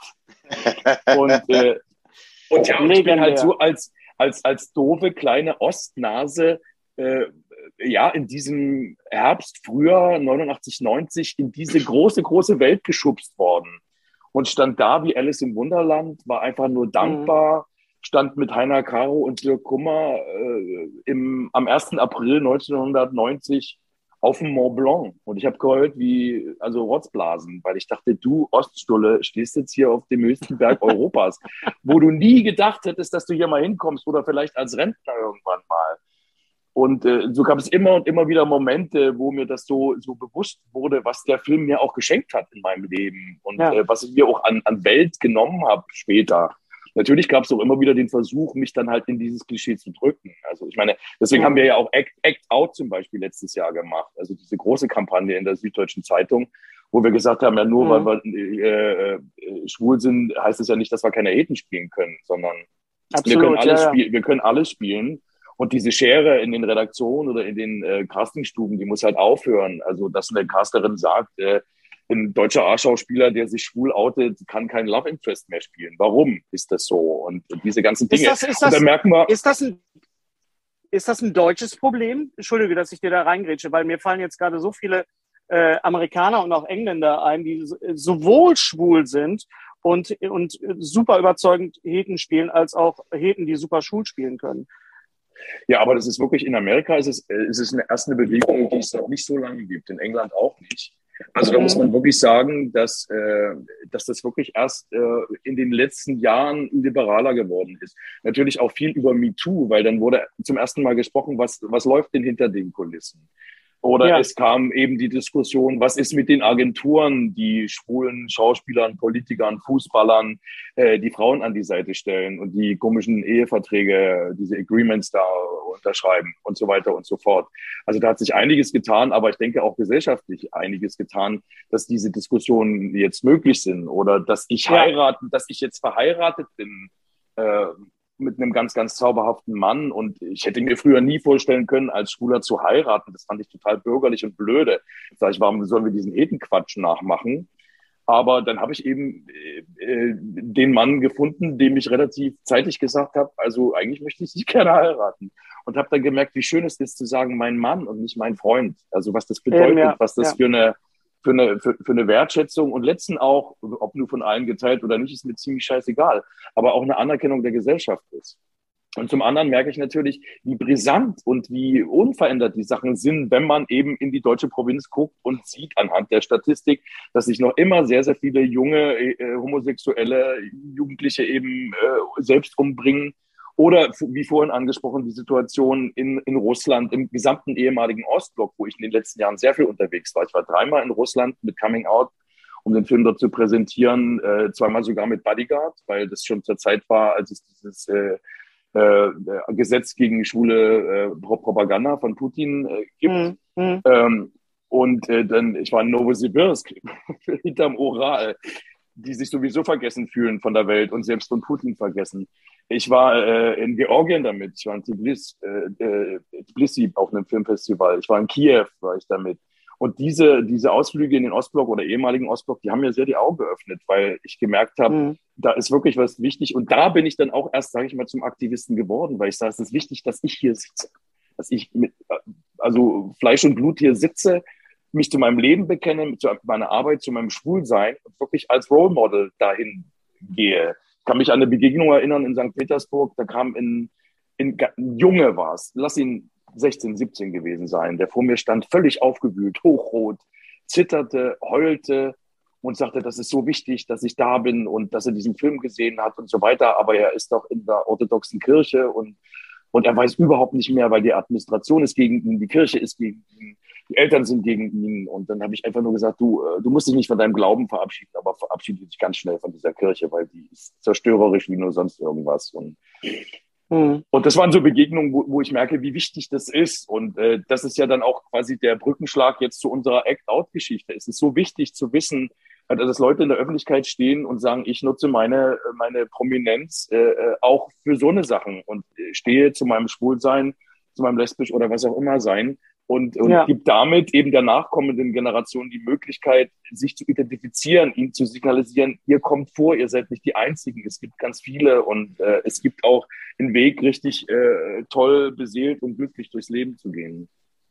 und äh, und ja, und ich bin halt so als, als, als doofe kleine Ostnase äh, ja in diesem Herbst, Frühjahr neunundachtzig, neunzig in diese große, große Welt geschubst worden. Und stand da wie Alice im Wunderland, war einfach nur dankbar, mhm. stand mit Heiner Caro und Dirk Kummer äh, im, am ersten April neunzehnhundertneunzig auf dem Mont Blanc. Und ich habe geheult wie, also Rotzblasen, weil ich dachte, du Oststulle stehst jetzt hier auf dem höchsten Berg Europas, wo du nie gedacht hättest, dass du hier mal hinkommst oder vielleicht als Rentner irgendwann mal. Und äh, so gab es immer und immer wieder Momente, wo mir das so, so bewusst wurde, was der Film mir auch geschenkt hat in meinem Leben und ja. äh, was ich mir auch an, an Welt genommen habe später. Natürlich gab es auch immer wieder den Versuch, mich dann halt in dieses Klischee zu drücken. Also ich meine, deswegen ja. haben wir ja auch Act, Act Out zum Beispiel letztes Jahr gemacht. Also diese große Kampagne in der Süddeutschen Zeitung, wo wir gesagt haben, ja nur mhm. weil wir äh, äh, schwul sind, heißt es ja nicht, dass wir keine Heten spielen können, sondern Absolut, wir können alles ja, ja. spielen, wir können alles spielen. Und diese Schere in den Redaktionen oder in den äh, Castingstuben, die muss halt aufhören. Also, dass eine Casterin sagt, äh, ein deutscher A-Schauspieler, der sich schwul outet, kann kein Love Interest mehr spielen. Warum ist das so? Und, und diese ganzen Dinge. Ist das, ist und dann das, merken wir, ist das ein, ist das ein deutsches Problem? Entschuldige, dass ich dir da reingrätsche, weil mir fallen jetzt gerade so viele äh, Amerikaner und auch Engländer ein, die sowohl schwul sind und, und super überzeugend Heten spielen, als auch Heten, die super schwul spielen können. Ja, aber das ist wirklich, in Amerika ist es, ist es eine, erst eine Bewegung, die es noch nicht so lange gibt, in England auch nicht. Also da muss man wirklich sagen, dass, äh, dass das wirklich erst äh, in den letzten Jahren liberaler geworden ist. Natürlich auch viel über MeToo, weil dann wurde zum ersten Mal gesprochen, was, was läuft denn hinter den Kulissen? Oder ja. Es kam eben die Diskussion, was ist mit den Agenturen, die schwulen Schauspielern, Politikern, Fußballern äh, die Frauen an die Seite stellen und die komischen Eheverträge, diese Agreements da unterschreiben und so weiter und so fort. Also da hat sich einiges getan, aber ich denke auch gesellschaftlich einiges getan, dass diese Diskussionen jetzt möglich sind oder dass ich ja. heiraten, dass ich jetzt verheiratet bin, äh, mit einem ganz, ganz zauberhaften Mann. Und ich hätte mir früher nie vorstellen können, als Schwuler zu heiraten. Das fand ich total bürgerlich und blöde. Sag ich, warum sollen wir diesen Hetenquatsch nachmachen? Aber dann habe ich eben äh, den Mann gefunden, dem ich relativ zeitig gesagt habe, also eigentlich möchte ich dich gerne heiraten. Und habe dann gemerkt, wie schön es ist zu sagen, mein Mann und nicht mein Freund. Also was das bedeutet, ähm, ja, was das ja. für eine Für eine, für, für eine Wertschätzung und letzten auch, ob nur von allen geteilt oder nicht, ist mir ziemlich scheißegal, aber auch eine Anerkennung der Gesellschaft ist. Und zum anderen merke ich natürlich, wie brisant und wie unverändert die Sachen sind, wenn man eben in die deutsche Provinz guckt und sieht anhand der Statistik, dass sich noch immer sehr, sehr viele junge, äh, homosexuelle Jugendliche eben äh, selbst umbringen. Oder wie vorhin angesprochen, die Situation in, in Russland, im gesamten ehemaligen Ostblock, wo ich in den letzten Jahren sehr viel unterwegs war. Ich war dreimal in Russland mit Coming Out, um den Film dort zu präsentieren, äh, zweimal sogar mit Bodyguard, weil das schon zur Zeit war, als es dieses äh, äh, Gesetz gegen schwule äh, Propaganda von Putin äh, gibt. Mhm. Ähm, und äh, dann, ich war in Novosibirsk, hinterm Ural, die sich sowieso vergessen fühlen von der Welt und selbst von Putin vergessen. Ich war äh, in Georgien damit, ich war in Tbilisi, äh, äh, Tbilisi auf einem Filmfestival, ich war in Kiew, war ich damit. Und diese, diese Ausflüge in den Ostblock oder ehemaligen Ostblock, die haben mir sehr die Augen geöffnet, weil ich gemerkt habe, mhm. da ist wirklich was wichtig. Und da bin ich dann auch erst, sage ich mal, zum Aktivisten geworden, weil ich sage, es ist wichtig, dass ich hier sitze, dass ich mit, also Fleisch und Blut hier sitze, mich zu meinem Leben bekenne, zu meiner Arbeit, zu meinem Schwulsein und wirklich als Role Model dahin gehe. Ich kann mich an eine Begegnung erinnern in Sankt Petersburg, da kam in, in, ein Junge war es, lass ihn sechzehn, siebzehn gewesen sein, der vor mir stand, völlig aufgewühlt, hochrot, zitterte, heulte und sagte, das ist so wichtig, dass ich da bin und dass er diesen Film gesehen hat und so weiter, aber er ist doch in der orthodoxen Kirche und, und er weiß überhaupt nicht mehr, weil die Administration ist gegen ihn, die Kirche ist gegen ihn, die Eltern sind gegen ihn. Und dann habe ich einfach nur gesagt, du, du musst dich nicht von deinem Glauben verabschieden, aber verabschiede dich ganz schnell von dieser Kirche, weil die ist zerstörerisch wie nur sonst irgendwas. Und, mhm. und das waren so Begegnungen, wo, wo ich merke, wie wichtig das ist. Und äh, das ist ja dann auch quasi der Brückenschlag jetzt zu unserer Act-Out-Geschichte. Es ist so wichtig zu wissen, dass Leute in der Öffentlichkeit stehen und sagen, ich nutze meine, meine Prominenz äh, auch für so eine Sachen und stehe zu meinem Schwulsein, zu meinem lesbisch oder was auch immer sein. Und, und ja. gibt damit eben der nachkommenden Generation die Möglichkeit, sich zu identifizieren, ihnen zu signalisieren, ihr kommt vor, ihr seid nicht die Einzigen, es gibt ganz viele und äh, es gibt auch einen Weg, richtig äh, toll, beseelt und glücklich durchs Leben zu gehen.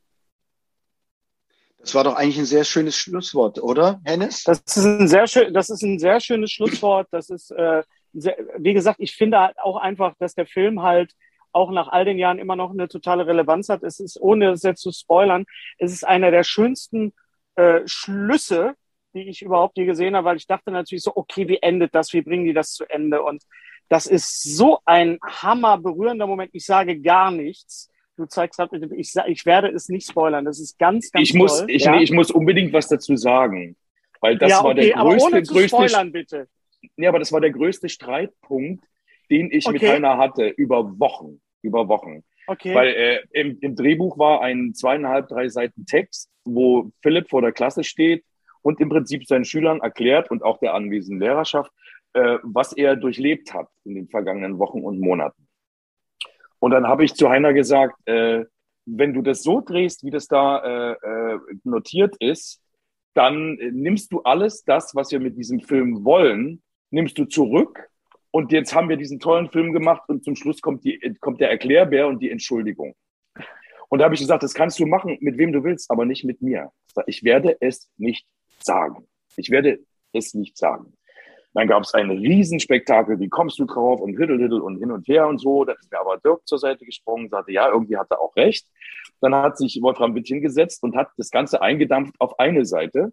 Das war doch eigentlich ein sehr schönes Schlusswort, oder, Hennes? Das ist ein sehr schön, das ist ein sehr schönes Schlusswort. Das ist, äh, sehr, wie gesagt, ich finde halt auch einfach, dass der Film halt auch nach all den Jahren immer noch eine totale Relevanz hat. Es ist, ohne es jetzt zu spoilern, es ist einer der schönsten äh, Schlüsse, die ich überhaupt je gesehen habe, weil ich dachte natürlich so, okay, wie endet das? Wie bringen die das zu Ende? Und das ist so ein hammer berührender Moment. Ich sage gar nichts. Du zeigst gerade, ich, ich werde es nicht spoilern. Das ist ganz, ganz ich muss, toll. Ich, ja? nee, ich muss unbedingt was dazu sagen, weil das ja, war okay, der größte, aber ohne zu größte, spoilern, bitte. Nee, aber das war der größte Streitpunkt, den ich okay. mit Heiner hatte über Wochen. über Wochen. Okay. Weil äh, im, im Drehbuch war ein zweieinhalb, drei Seiten Text, wo Philipp vor der Klasse steht und im Prinzip seinen Schülern erklärt und auch der anwesenden Lehrerschaft, äh, was er durchlebt hat in den vergangenen Wochen und Monaten. Und dann habe ich zu Heiner gesagt, äh, wenn du das so drehst, wie das da äh, notiert ist, dann äh, nimmst du alles das, was wir mit diesem Film wollen, nimmst du zurück. Und jetzt haben wir diesen tollen Film gemacht und zum Schluss kommt, die, kommt der Erklärbär und die Entschuldigung. Und da habe ich gesagt, das kannst du machen, mit wem du willst, aber nicht mit mir. Ich werde es nicht sagen. Ich werde es nicht sagen. Dann gab es ein Riesenspektakel, wie kommst du drauf und hiddle, hiddle und hin und her und so. Da ist mir aber Dirk zur Seite gesprungen, sagte, ja, irgendwie hat er auch recht. Dann hat sich Wolfram Witt hingesetzt und hat das Ganze eingedampft auf eine Seite.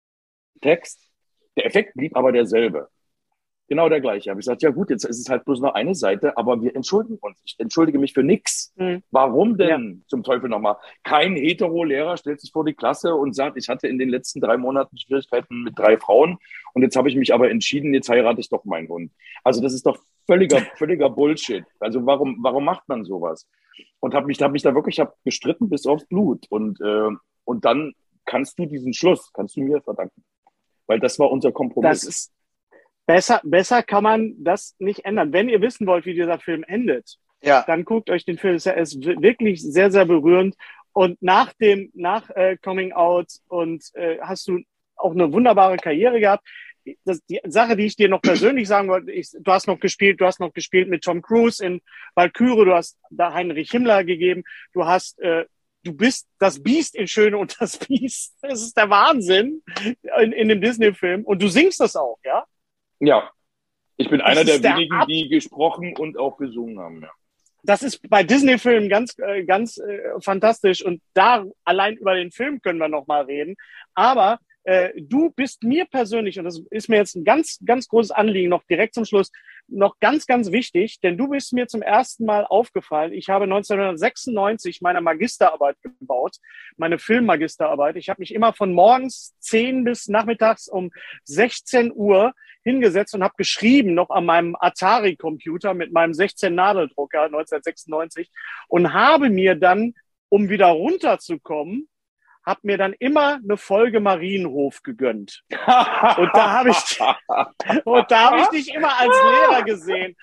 Text. Der Effekt blieb aber derselbe. Genau der gleiche. Habe ich gesagt, ja gut, jetzt ist es halt bloß noch eine Seite, aber wir entschuldigen uns. Ich entschuldige mich für nichts. Mhm. Warum denn ja. zum Teufel nochmal? Kein Hetero-Lehrer stellt sich vor die Klasse und sagt, ich hatte in den letzten drei Monaten Schwierigkeiten mit drei Frauen und jetzt habe ich mich aber entschieden, jetzt heirate ich doch meinen Hund. Also das ist doch völliger, völliger Bullshit. Also warum, warum macht man sowas? Und habe mich, hab mich da wirklich hab gestritten bis aufs Blut. Und, äh, und dann kannst du diesen Schluss, kannst du mir verdanken. Weil das war unser Kompromiss. Das ist Besser, besser kann man das nicht ändern. Wenn ihr wissen wollt, wie dieser Film endet, ja. dann guckt euch den Film. Er ist wirklich sehr, sehr berührend. Und nach dem, nach äh, Coming Out und äh, hast du auch eine wunderbare Karriere gehabt. Das, die Sache, die ich dir noch persönlich sagen wollte, ich, du hast noch gespielt, du hast noch gespielt mit Tom Cruise in Valkyrie, du hast da Heinrich Himmler gegeben, du hast äh, Du bist das Biest in Schöne und das Biest. Das ist der Wahnsinn in, in dem Disney-Film. Und du singst das auch, ja? Ja, ich bin das einer der wenigen, der die gesprochen und auch gesungen haben. Ja. Das ist bei Disney-Filmen ganz, äh, ganz äh, fantastisch und da allein über den Film können wir noch mal reden. Aber äh, du bist mir persönlich, und das ist mir jetzt ein ganz, ganz großes Anliegen, noch direkt zum Schluss, noch ganz, ganz wichtig, denn du bist mir zum ersten Mal aufgefallen. Ich habe neunzehnhundertsechsundneunzig meine Magisterarbeit gebaut, meine Filmmagisterarbeit. Ich habe mich immer von morgens zehn bis nachmittags um sechzehn Uhr hingesetzt und habe geschrieben, noch an meinem Atari-Computer mit meinem sechzehn-Nadeldrucker neunzehnhundertsechsundneunzig und habe mir dann, um wieder runterzukommen, habe mir dann immer eine Folge Marienhof gegönnt. Und da habe ich, und da habe ich dich immer als Lehrer gesehen.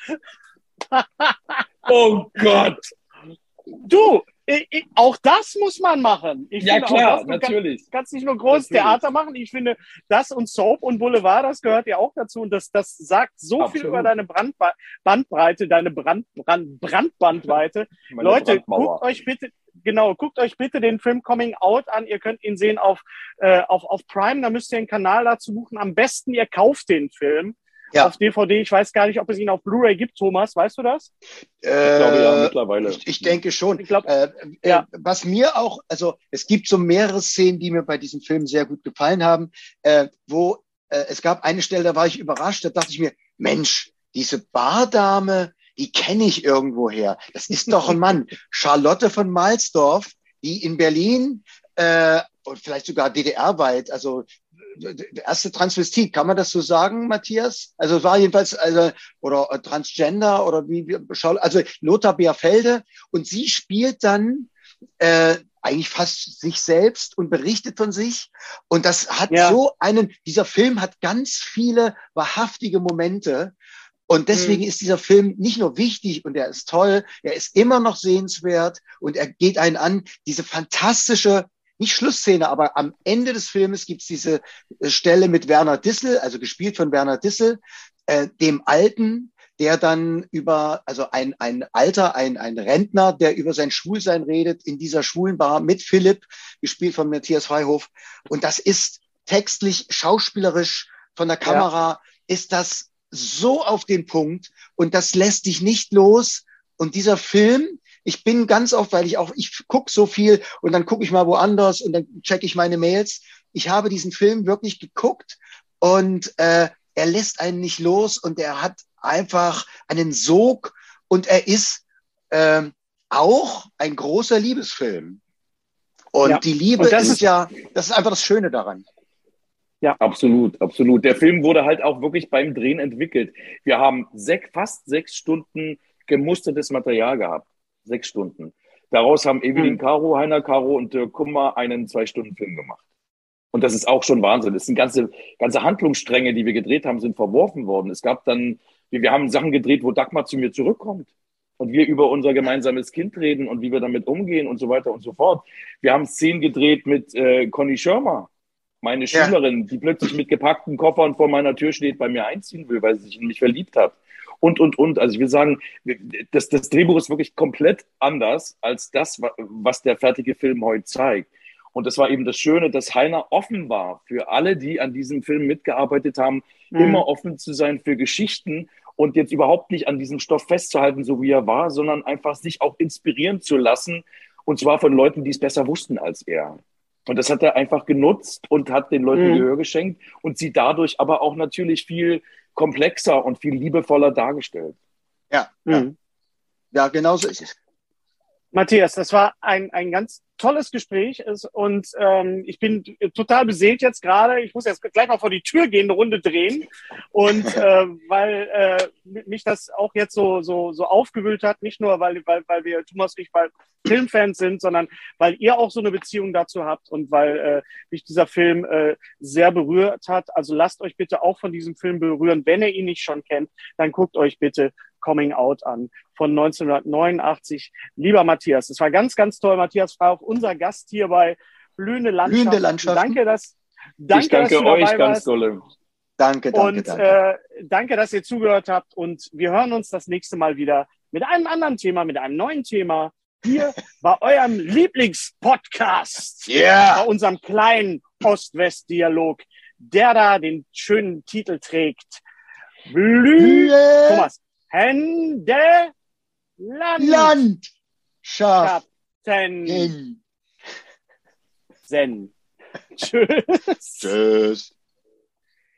Oh Gott. Du, ich, ich, auch das muss man machen. Ich ja, finde, klar, das, natürlich. Du kannst nicht nur großes Theater machen. Ich finde, das und Soap und Boulevard, das gehört ja auch dazu. Und das, das sagt so Absolut. viel über deine Brandba- Bandbreite, deine Brand, Brand, Brandbandweite. Leute, guckt euch bitte, genau, guckt euch bitte den Film Coming Out an. Ihr könnt ihn sehen auf, äh, auf, auf Prime. Da müsst ihr einen Kanal dazu buchen. Am besten, ihr kauft den Film. Ja. Auf D V D. Ich weiß gar nicht, ob es ihn auf Blu-ray gibt, Thomas. Weißt du das? Äh, ich glaube ja, mittlerweile. Ich, ich denke schon. Ich glaub, äh, ja. äh, was mir auch, also es gibt so mehrere Szenen, die mir bei diesem Film sehr gut gefallen haben, äh, wo äh, es gab eine Stelle, da war ich überrascht, da dachte ich mir, Mensch, diese Bardame, die kenne ich irgendwoher. Das ist doch ein Mann. Charlotte von Mahlsdorf, die in Berlin äh, und vielleicht sogar D D R-weit, also der erste Transvestit, kann man das so sagen, Matthias? Also war jedenfalls, also, oder äh, Transgender oder wie, wie, also Lothar Bierfelde. Und sie spielt dann äh, eigentlich fast sich selbst und berichtet von sich. Und das hat ja. so einen, dieser Film hat ganz viele wahrhaftige Momente. Und deswegen mhm. ist dieser Film nicht nur wichtig und er ist toll, er ist immer noch sehenswert und er geht einen an, diese fantastische, nicht Schlussszene, aber am Ende des Filmes gibt's diese Stelle mit Werner Dissel, also gespielt von Werner Dissel, äh, dem Alten, der dann über, also ein, ein Alter, ein, ein Rentner, der über sein Schwulsein redet, in dieser Schwulenbar mit Philipp, gespielt von Matthias Freihof. Und das ist textlich, schauspielerisch, von der Kamera, ja. ist das so auf den Punkt und das lässt dich nicht los. Und dieser Film, ich bin ganz oft, weil ich auch, ich gucke so viel und dann gucke ich mal woanders und dann checke ich meine Mails. Ich habe diesen Film wirklich geguckt und äh, er lässt einen nicht los und er hat einfach einen Sog und er ist äh, auch ein großer Liebesfilm. Und ja. die Liebe und das ist, ist ja, das ist einfach das Schöne daran. Ja, absolut, absolut. Der Film wurde halt auch wirklich beim Drehen entwickelt. Wir haben sech, fast sechs Stunden gemustertes Material gehabt. Sechs Stunden. Daraus haben Evelyn mhm. Caro, Heiner Caro und Dirk Kummer einen Zwei-Stunden-Film gemacht. Und das ist auch schon Wahnsinn. Es sind ganze, ganze Handlungsstränge, die wir gedreht haben, sind verworfen worden. Es gab dann, wir haben Sachen gedreht, wo Dagmar zu mir zurückkommt und wir über unser gemeinsames Kind reden und wie wir damit umgehen und so weiter und so fort. Wir haben Szenen gedreht mit äh, Conny Schirmer, meine ja. Schülerin, die plötzlich mit gepackten Koffern vor meiner Tür steht, bei mir einziehen will, weil sie sich in mich verliebt hat. und, und, und. Also ich will sagen, das, das Drehbuch ist wirklich komplett anders als das, was der fertige Film heute zeigt. Und das war eben das Schöne, dass Heiner offen war für alle, die an diesem Film mitgearbeitet haben, mhm. immer offen zu sein für Geschichten und jetzt überhaupt nicht an diesem Stoff festzuhalten, so wie er war, sondern einfach sich auch inspirieren zu lassen, und zwar von Leuten, die es besser wussten als er. Und das hat er einfach genutzt und hat den Leuten mhm. Gehör geschenkt und sie dadurch aber auch natürlich viel komplexer und viel liebevoller dargestellt. Ja, mhm. ja. ja, genau so ist es. Matthias, das war ein, ein ganz tolles Gespräch und ähm, ich bin total beseelt jetzt gerade. Ich muss jetzt gleich mal vor die Tür gehen, eine Runde drehen und äh, weil äh, mich das auch jetzt so so so aufgewühlt hat, nicht nur weil weil weil wir Thomas und ich weil Filmfans sind, sondern weil ihr auch so eine Beziehung dazu habt und weil äh, mich dieser Film äh, sehr berührt hat. Also lasst euch bitte auch von diesem Film berühren. Wenn ihr ihn nicht schon kennt, dann guckt euch bitte Coming Out an von neunzehnhundertneunundachtzig. Lieber Matthias, das war ganz, ganz toll. Matthias war auch unser Gast hier bei Blühende Landschaften. Blühende Landschaften. Danke, dass, danke, ich danke dass du euch dabei ganz warst. dolle. Danke, danke, und, danke. Äh, danke, dass ihr zugehört habt und wir hören uns das nächste Mal wieder mit einem anderen Thema, mit einem neuen Thema hier bei eurem Lieblingspodcast. Yeah. Bei unserem kleinen Ost-West-Dialog, der da den schönen Titel trägt. Blü Blühe. Thomas. Hände Land. Landschaften. Zen. Tschüss. Tschüss.